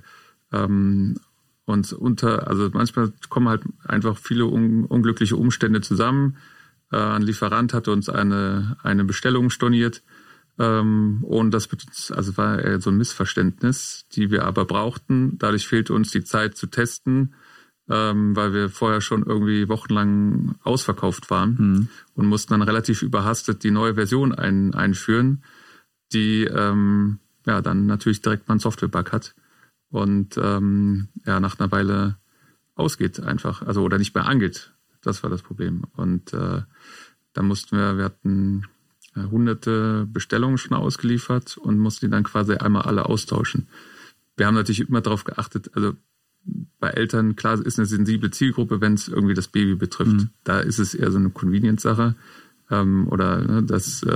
also manchmal kommen halt einfach viele unglückliche Umstände zusammen. Ein Lieferant hatte uns eine Bestellung storniert, und das war eher so ein Missverständnis, die wir aber brauchten. Dadurch fehlte uns die Zeit zu testen, weil wir vorher schon irgendwie wochenlang ausverkauft waren und mussten dann relativ überhastet die neue Version einführen, die dann natürlich direkt mal einen Software-Bug hat und nach einer Weile ausgeht einfach, also oder nicht mehr angeht. Das war das Problem. Und dann wir hatten hunderte Bestellungen schon ausgeliefert und mussten die dann quasi einmal alle austauschen. Wir haben natürlich immer darauf geachtet, also bei Eltern, klar, ist eine sensible Zielgruppe, wenn es irgendwie das Baby betrifft. Da ist es eher so eine Convenience-Sache. Solange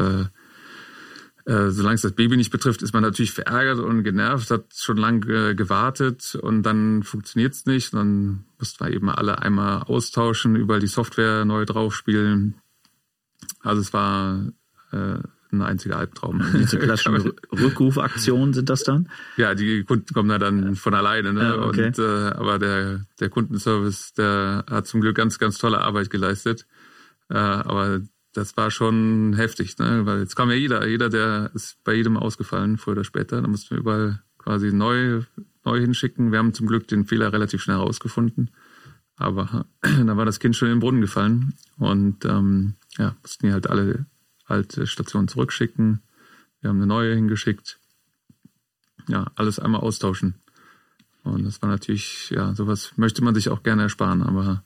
es das Baby nicht betrifft, ist man natürlich verärgert und genervt, hat schon lange gewartet und dann funktioniert es nicht. Dann mussten wir eben alle einmal austauschen, überall die Software neu draufspielen. Also es war ein einziger Albtraum.
Diese klassischen Rückrufaktionen sind das dann?
Ja, die Kunden kommen dann von alleine. Ne?
Ja, okay.
Aber der Kundenservice, der hat zum Glück ganz, ganz tolle Arbeit geleistet. Aber das war schon heftig, ne? Weil jetzt kam ja jeder, der ist bei jedem ausgefallen, früher oder später. Da mussten wir überall quasi neu hinschicken. Wir haben zum Glück den Fehler relativ schnell rausgefunden. Aber da war das Kind schon in den Brunnen gefallen. Und mussten die halt alle alte Stationen zurückschicken. Wir haben eine neue hingeschickt. Ja, alles einmal austauschen. Und das war natürlich, sowas möchte man sich auch gerne ersparen, aber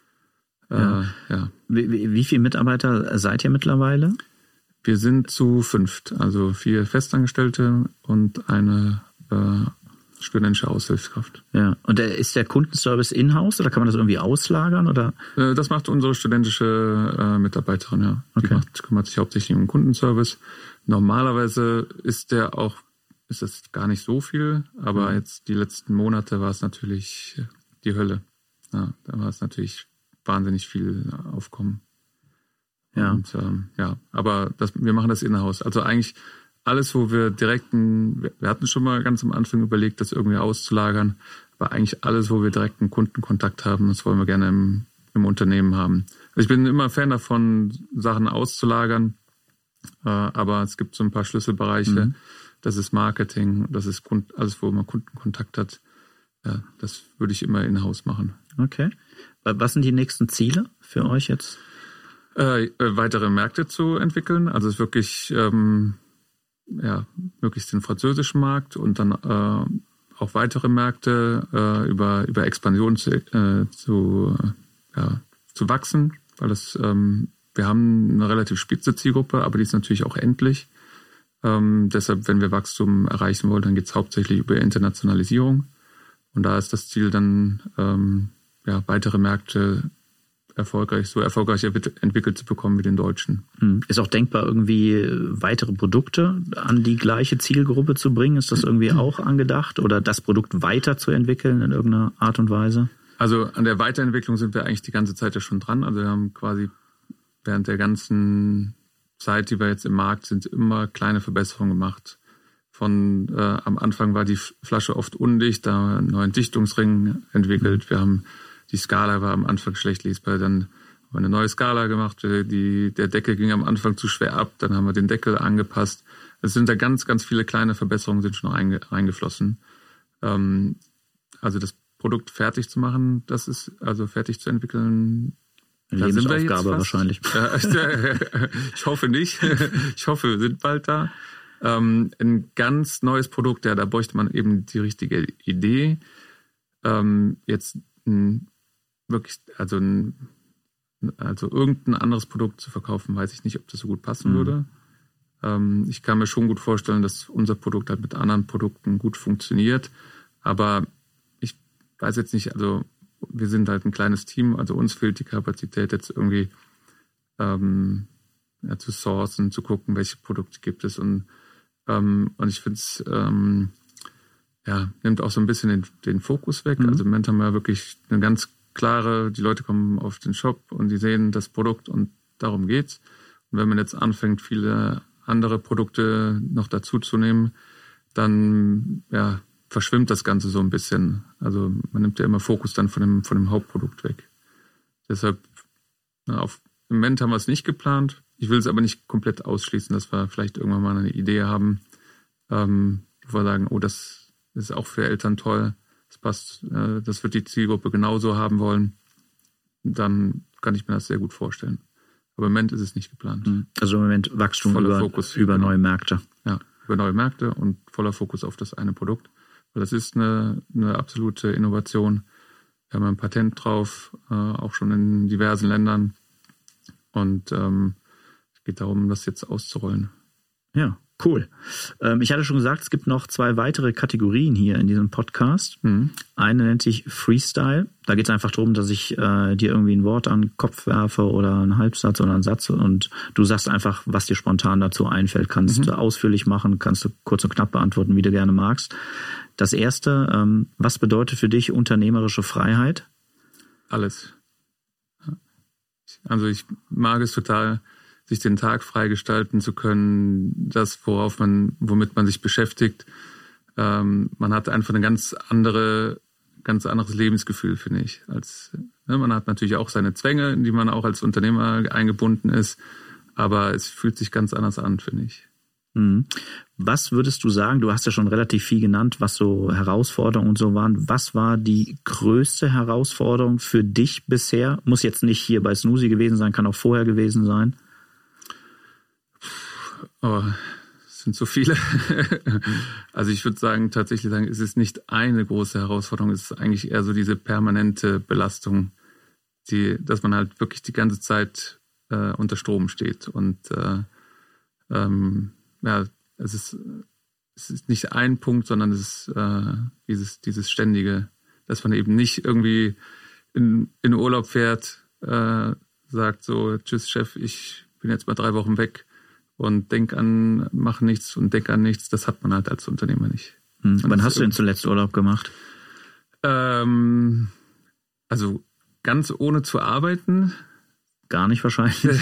Wie viele Mitarbeiter seid ihr mittlerweile?
Wir sind zu 5, also 4 Festangestellte und eine studentische Aushilfskraft.
Ja. Und ist der Kundenservice in-house oder kann man das irgendwie auslagern? Oder?
Das macht unsere studentische Mitarbeiterin, ja.
Okay.
Die kümmert sich hauptsächlich um den Kundenservice. Normalerweise ist das gar nicht so viel, aber jetzt die letzten Monate war es natürlich die Hölle. Ja, da war es natürlich wahnsinnig viel Aufkommen.
Ja.
Und aber wir machen das in-house. Also eigentlich alles, wo wir wir hatten schon mal ganz am Anfang überlegt, das irgendwie auszulagern, aber eigentlich alles, wo wir direkten Kundenkontakt haben, das wollen wir gerne im Unternehmen haben. Also ich bin immer Fan davon, Sachen auszulagern, aber es gibt so ein paar Schlüsselbereiche. Das ist Marketing, das ist alles, wo man Kundenkontakt hat. Ja, das würde ich immer in-house machen.
Okay. Was sind die nächsten Ziele für euch jetzt?
Weitere Märkte zu entwickeln. Also es wirklich möglichst den französischen Markt und dann auch weitere Märkte über Expansion zu wachsen, weil wir haben eine relativ spitze Zielgruppe, aber die ist natürlich auch endlich. Deshalb, wenn wir Wachstum erreichen wollen, dann geht es hauptsächlich über Internationalisierung. Und da ist das Ziel dann, weitere Märkte so erfolgreich entwickelt zu bekommen wie den deutschen.
Ist auch denkbar, irgendwie weitere Produkte an die gleiche Zielgruppe zu bringen? Ist das irgendwie auch angedacht? Oder das Produkt weiterzuentwickeln in irgendeiner Art und Weise?
Also an der Weiterentwicklung sind wir eigentlich die ganze Zeit ja schon dran. Also wir haben quasi während der ganzen Zeit, die wir jetzt im Markt sind, immer kleine Verbesserungen gemacht. Am Anfang war die Flasche oft undicht, da haben wir einen neuen Dichtungsring entwickelt. Die Skala war am Anfang schlecht lesbar, dann haben wir eine neue Skala gemacht. Der Deckel ging am Anfang zu schwer ab, dann haben wir den Deckel angepasst. Es sind da ganz, ganz viele kleine Verbesserungen sind schon reingeflossen. Also das Produkt fertig zu machen, das ist also fertig zu entwickeln.
Eine Lebensaufgabe wahrscheinlich.
Ich hoffe nicht. Ich hoffe, wir sind bald da. Ein ganz neues Produkt, da bräuchte man eben die richtige Idee. Jetzt wirklich, also irgendein anderes Produkt zu verkaufen, weiß ich nicht, ob das so gut passen würde. Ich kann mir schon gut vorstellen, dass unser Produkt halt mit anderen Produkten gut funktioniert. Aber ich weiß jetzt nicht, also wir sind halt ein kleines Team, also uns fehlt die Kapazität jetzt irgendwie zu sourcen, zu gucken, welche Produkte gibt es. Und ich finde es nimmt auch so ein bisschen den Fokus weg. Also im Moment haben wir wirklich eine ganz klare, die Leute kommen auf den Shop und die sehen das Produkt und darum geht's. Und wenn man jetzt anfängt, viele andere Produkte noch dazu zu nehmen, dann verschwimmt das Ganze so ein bisschen. Also man nimmt ja immer Fokus dann von dem Hauptprodukt weg. Deshalb, im Moment haben wir es nicht geplant. Ich will es aber nicht komplett ausschließen, dass wir vielleicht irgendwann mal eine Idee haben, wo wir sagen, das ist auch für Eltern toll, das passt, das wird die Zielgruppe genauso haben wollen. Dann kann ich mir das sehr gut vorstellen. Aber im Moment ist es nicht geplant.
Also im Moment Wachstum über neue Märkte.
Ja, über neue Märkte und voller Fokus auf das eine Produkt. Weil das ist eine absolute Innovation. Wir haben ein Patent drauf, auch schon in diversen Ländern. Und es geht darum, das jetzt auszurollen.
Ja, cool. Ich hatte schon gesagt, es gibt noch 2 weitere Kategorien hier in diesem Podcast. Eine nennt sich Freestyle. Da geht es einfach darum, dass ich dir irgendwie ein Wort an den Kopf werfe oder einen Halbsatz oder einen Satz und du sagst einfach, was dir spontan dazu einfällt. Kannst du ausführlich machen, kannst du kurz und knapp beantworten, wie du gerne magst. Das erste, was bedeutet für dich unternehmerische Freiheit?
Alles. Also ich mag es total, sich den Tag freigestalten zu können, das, womit man sich beschäftigt. Man hat einfach ein ganz anderes Lebensgefühl, finde ich. Man hat natürlich auch seine Zwänge, in die man auch als Unternehmer eingebunden ist, aber es fühlt sich ganz anders an, finde ich.
Was würdest du sagen, du hast ja schon relativ viel genannt, was so Herausforderungen und so waren. Was war die größte Herausforderung für dich bisher? Muss jetzt nicht hier bei Snoozy gewesen sein, kann auch vorher gewesen sein.
Oh, es sind so viele. Also ich würde tatsächlich sagen, es ist nicht eine große Herausforderung, es ist eigentlich eher so diese permanente Belastung, dass man halt wirklich die ganze Zeit unter Strom steht. Und es ist nicht ein Punkt, sondern es ist dieses Ständige, dass man eben nicht irgendwie in Urlaub fährt, sagt so, tschüss Chef, ich bin jetzt mal 3 Wochen weg und mach nichts und denk an nichts. Das hat man halt als Unternehmer nicht.
Wann hast du denn zuletzt Urlaub gemacht?
Also ganz ohne zu arbeiten
gar nicht wahrscheinlich.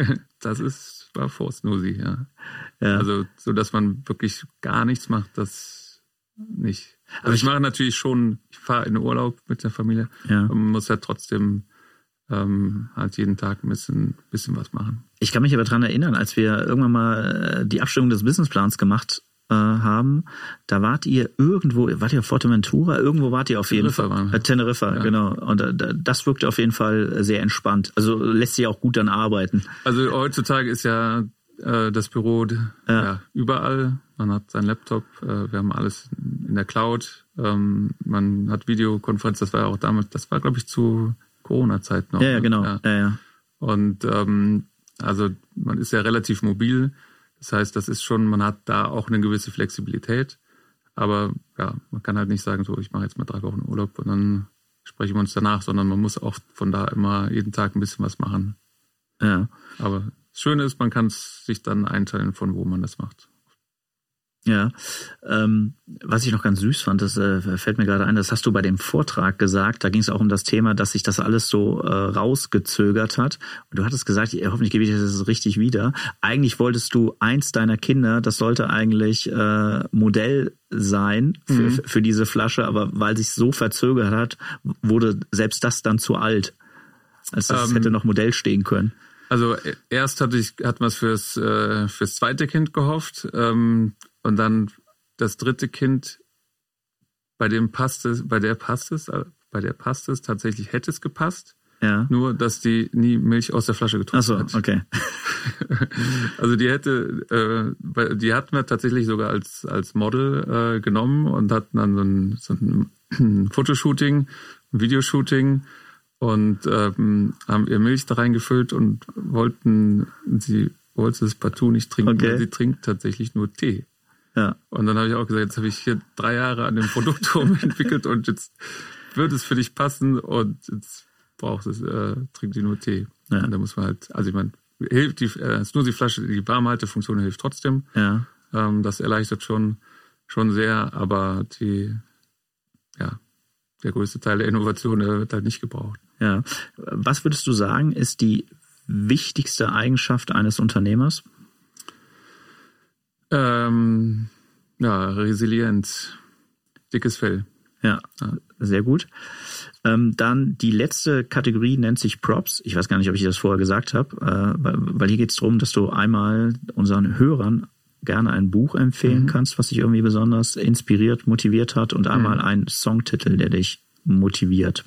Das war vor Snoozy, ja. Also, so dass man wirklich gar nichts macht, das nicht. Also ich mache natürlich schon, ich fahre in den Urlaub mit der Familie. Ja. Und man muss halt trotzdem halt jeden Tag ein bisschen was machen.
Ich kann mich aber daran erinnern, als wir irgendwann mal die Abstimmung des Businessplans gemacht haben, da wart ihr auf Fuerteventura? Irgendwo wart ihr auf jeden Fall. Teneriffa, ja. Genau. Und das wirkte auf jeden Fall sehr entspannt. Also lässt sich auch gut dann arbeiten.
Also heutzutage ist ja das Büro überall. Man hat seinen Laptop, wir haben alles in der Cloud. Man hat Videokonferenz, das war ja auch damals, das war glaube ich zu Corona-Zeit noch.
Ja, genau. Ja.
Und also man ist ja relativ mobil. Das heißt, das ist schon, man hat da auch eine gewisse Flexibilität. Aber ja, man kann halt nicht sagen, so ich mache jetzt mal 3 Wochen Urlaub und dann sprechen wir uns danach, sondern man muss auch von da immer jeden Tag ein bisschen was machen.
Ja.
Aber das Schöne ist, man kann es sich dann einteilen, von wo man das macht.
Ja, was ich noch ganz süß fand, das fällt mir gerade ein, das hast du bei dem Vortrag gesagt, da ging es auch um das Thema, dass sich das alles so rausgezögert hat. Und du hattest gesagt, hoffentlich gebe ich das richtig wieder, eigentlich wolltest du eins deiner Kinder, das sollte eigentlich Modell sein für diese Flasche, aber weil sich so verzögert hat, wurde selbst das dann zu alt, als das hätte noch Modell stehen können.
Also erst hat man es fürs zweite Kind gehofft, und dann das dritte Kind, bei der passt es, tatsächlich hätte es gepasst.
Ja.
Nur, dass die nie Milch aus der Flasche getrunken hat.
Ach so, okay.
Also die hatten wir tatsächlich sogar als Model genommen und hatten dann so ein Fotoshooting, ein Videoshooting und haben ihr Milch da reingefüllt und sie wollte es partout nicht trinken, weil sie trinkt tatsächlich nur Tee.
Ja.
Und dann habe ich auch gesagt, jetzt habe ich hier 3 Jahre an dem Produkt entwickelt und jetzt wird es für dich passen und jetzt trinkt die nur Tee.
Ja.
Und da muss man halt, also ich meine, hilft die Snoozy-Flasche, die Warmhaltefunktion hilft trotzdem.
Ja.
Das erleichtert schon sehr, aber der größte Teil der Innovation, der wird halt nicht gebraucht.
Ja. Was würdest du sagen, ist die wichtigste Eigenschaft eines Unternehmers?
Resilienz, dickes Fell.
Ja, sehr gut. Dann die letzte Kategorie nennt sich Props. Ich weiß gar nicht, ob ich das vorher gesagt habe, weil hier geht es darum, dass du einmal unseren Hörern gerne ein Buch empfehlen kannst, was dich irgendwie besonders inspiriert, motiviert hat und einmal einen Songtitel, der dich motiviert.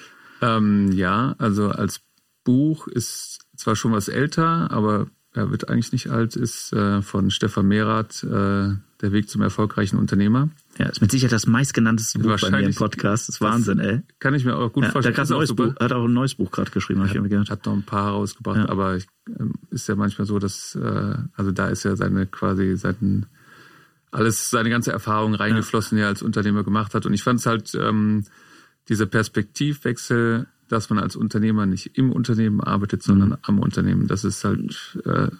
Also als Buch ist zwar schon was älter, aber er wird eigentlich nicht alt, ist von Stefan Merath, Der Weg zum erfolgreichen Unternehmer.
Ja, ist mit Sicherheit das meistgenannteste Buch bei mir im Podcast. Das ist Wahnsinn, ey.
Kann ich mir auch gut vorstellen.
Der hat auch ein neues Buch gerade geschrieben, habe ich irgendwie gehört.
Hat noch ein paar rausgebracht, aber ist ja manchmal so, dass, also da ist ja seine ganze Erfahrung reingeflossen, die er als Unternehmer gemacht hat. Und ich fand es halt, dieser Perspektivwechsel, dass man als Unternehmer nicht im Unternehmen arbeitet, sondern am Unternehmen. Das ist halt,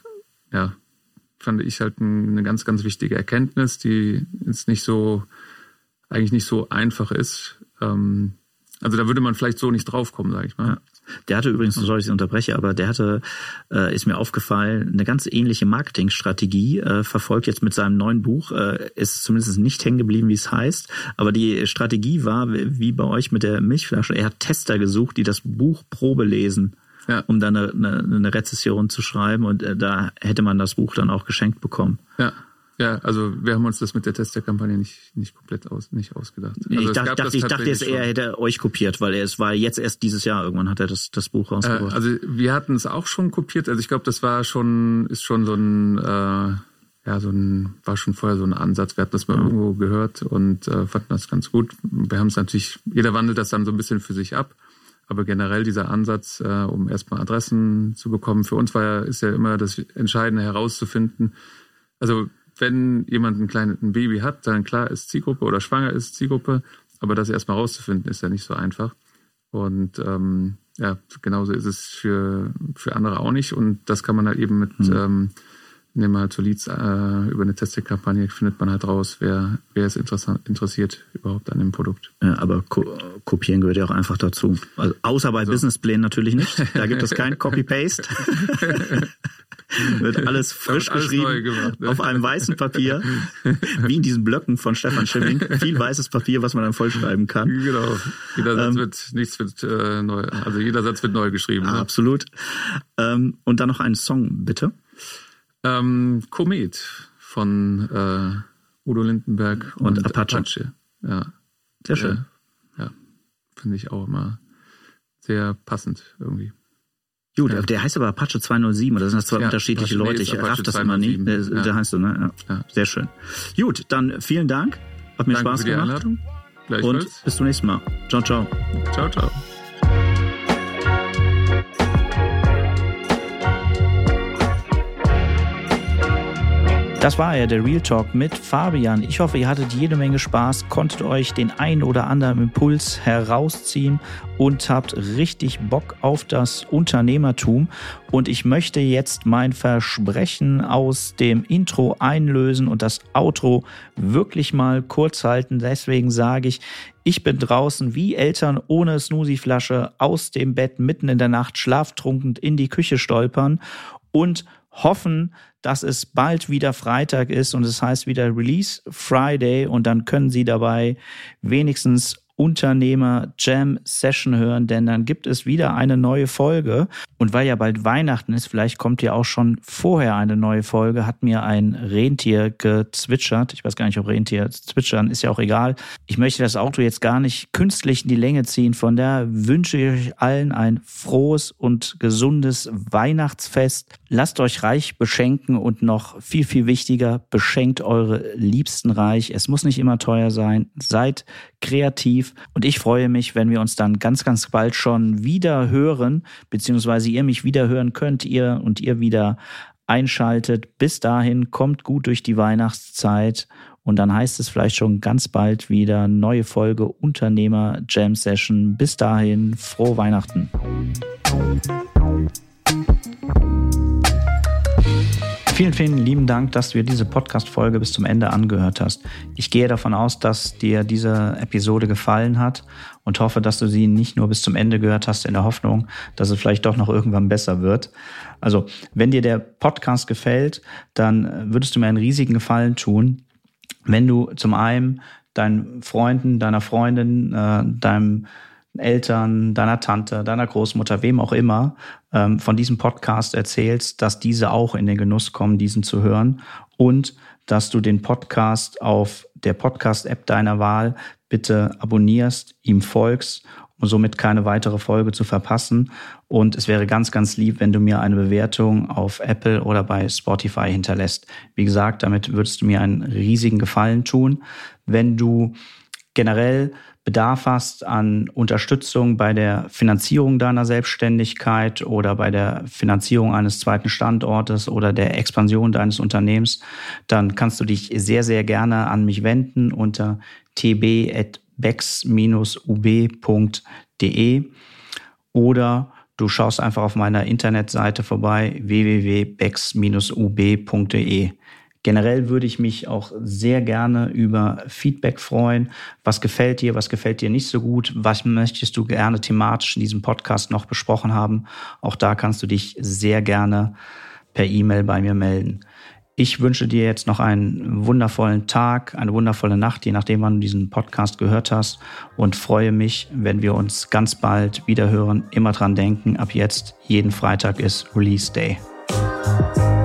fand ich halt eine ganz, ganz wichtige Erkenntnis, die jetzt eigentlich nicht so einfach ist. Also da würde man vielleicht so nicht draufkommen, sage ich mal. Ja.
Der hatte übrigens, sorry, ich unterbreche, aber der hatte, ist mir aufgefallen, eine ganz ähnliche Marketingstrategie verfolgt jetzt mit seinem neuen Buch. Ist zumindest nicht hängen geblieben, wie es heißt. Aber die Strategie war, wie bei euch mit der Milchflasche, er hat Tester gesucht, die das Buch Probe lesen, um dann eine Rezession zu schreiben. Und da hätte man das Buch dann auch geschenkt bekommen.
Ja, also wir haben uns das mit der Tester-Kampagne nicht komplett ausgedacht. Also
ich dachte jetzt, er hätte euch kopiert, weil es war jetzt erst dieses Jahr, irgendwann hat er das Buch rausgebracht.
Also wir hatten es auch schon kopiert. Also ich glaube, das war schon war schon vorher so ein Ansatz. Wir hatten das mal irgendwo gehört und fanden das ganz gut. Wir haben es natürlich, jeder wandelt das dann so ein bisschen für sich ab. Aber generell dieser Ansatz, um erstmal Adressen zu bekommen, für uns ist ja immer das Entscheidende herauszufinden. Also wenn jemand ein Baby hat, dann klar ist Zielgruppe oder schwanger ist Zielgruppe, aber das erstmal rauszufinden, ist ja nicht so einfach. Und genauso ist es für andere auch nicht. Und das kann man halt eben nehmen wir halt so Leads über eine Testing-Kampagne, findet man halt raus, wer ist interessiert überhaupt an dem Produkt.
Ja, aber kopieren gehört ja auch einfach dazu. Also, außer bei Businessplänen natürlich nicht. Da gibt es kein Copy-Paste. Wird alles frisch geschrieben gemacht, ne? Auf einem weißen Papier, wie in diesen Blöcken von Stefan Schimming. Viel weißes Papier, was man dann vollschreiben kann.
Genau. Jeder Satz wird neu, also jeder Satz wird neu geschrieben. Ne?
Absolut. Und dann noch einen Song, bitte.
Komet von Udo Lindenberg und Apache. Ja.
Sehr schön.
Ja, finde ich auch immer sehr passend irgendwie.
Gut, der heißt aber Apache 207, oder sind das zwei unterschiedliche Leute? Ich raff das immer nie. Da heißt du, ne? Ja. Sehr schön. Gut, dann vielen Dank. Hat mir Spaß gemacht.
Einladung.
Und bis zum nächsten Mal. Ciao, ciao.
Ciao, ciao.
Das war ja der Real Talk mit Fabian. Ich hoffe, ihr hattet jede Menge Spaß, konntet euch den einen oder anderen Impuls herausziehen und habt richtig Bock auf das Unternehmertum. Und ich möchte jetzt mein Versprechen aus dem Intro einlösen und das Outro wirklich mal kurz halten. Deswegen sage ich bin draußen wie Eltern ohne Snoozy-Flasche aus dem Bett mitten in der Nacht schlaftrunken in die Küche stolpern und hoffen, dass es bald wieder Freitag ist und es heißt wieder Release Friday und dann können Sie dabei wenigstens Unternehmer Jam Session hören, denn dann gibt es wieder eine neue Folge. Und weil ja bald Weihnachten ist, vielleicht kommt ja auch schon vorher eine neue Folge, hat mir ein Rentier gezwitschert. Ich weiß gar nicht, ob Rentier zwitschern, ist ja auch egal. Ich möchte das Auto jetzt gar nicht künstlich in die Länge ziehen. Von daher wünsche ich euch allen ein frohes und gesundes Weihnachtsfest. Lasst euch reich beschenken und noch viel, viel wichtiger, beschenkt eure Liebsten reich. Es muss nicht immer teuer sein. Seid kreativ. Und ich freue mich, wenn wir uns dann ganz, ganz bald schon wieder hören, beziehungsweise ihr mich wieder hören könnt, ihr wieder einschaltet. Bis dahin, kommt gut durch die Weihnachtszeit und dann heißt es vielleicht schon ganz bald wieder neue Folge Unternehmer Jam Session. Bis dahin, frohe Weihnachten. Vielen, vielen lieben Dank, dass du dir diese Podcast-Folge bis zum Ende angehört hast. Ich gehe davon aus, dass dir diese Episode gefallen hat und hoffe, dass du sie nicht nur bis zum Ende gehört hast in der Hoffnung, dass es vielleicht doch noch irgendwann besser wird. Also, wenn dir der Podcast gefällt, dann würdest du mir einen riesigen Gefallen tun, wenn du zum einen deinen Freunden, deiner Freundin, deinem Eltern, deiner Tante, deiner Großmutter, wem auch immer, von diesem Podcast erzählst, dass diese auch in den Genuss kommen, diesen zu hören und dass du den Podcast auf der Podcast-App deiner Wahl bitte abonnierst, ihm folgst, um somit keine weitere Folge zu verpassen. Und es wäre ganz, ganz lieb, wenn du mir eine Bewertung auf Apple oder bei Spotify hinterlässt. Wie gesagt, damit würdest du mir einen riesigen Gefallen tun. Wenn du generell Bedarf hast an Unterstützung bei der Finanzierung deiner Selbstständigkeit oder bei der Finanzierung eines zweiten Standortes oder der Expansion deines Unternehmens, dann kannst du dich sehr, sehr gerne an mich wenden unter tb@bex-ub.de oder du schaust einfach auf meiner Internetseite vorbei www.bex-ub.de. Generell würde ich mich auch sehr gerne über Feedback freuen. Was gefällt dir nicht so gut? Was möchtest du gerne thematisch in diesem Podcast noch besprochen haben? Auch da kannst du dich sehr gerne per E-Mail bei mir melden. Ich wünsche dir jetzt noch einen wundervollen Tag, eine wundervolle Nacht, je nachdem, wann du diesen Podcast gehört hast und freue mich, wenn wir uns ganz bald wieder hören. Immer dran denken, ab jetzt jeden Freitag ist Release Day.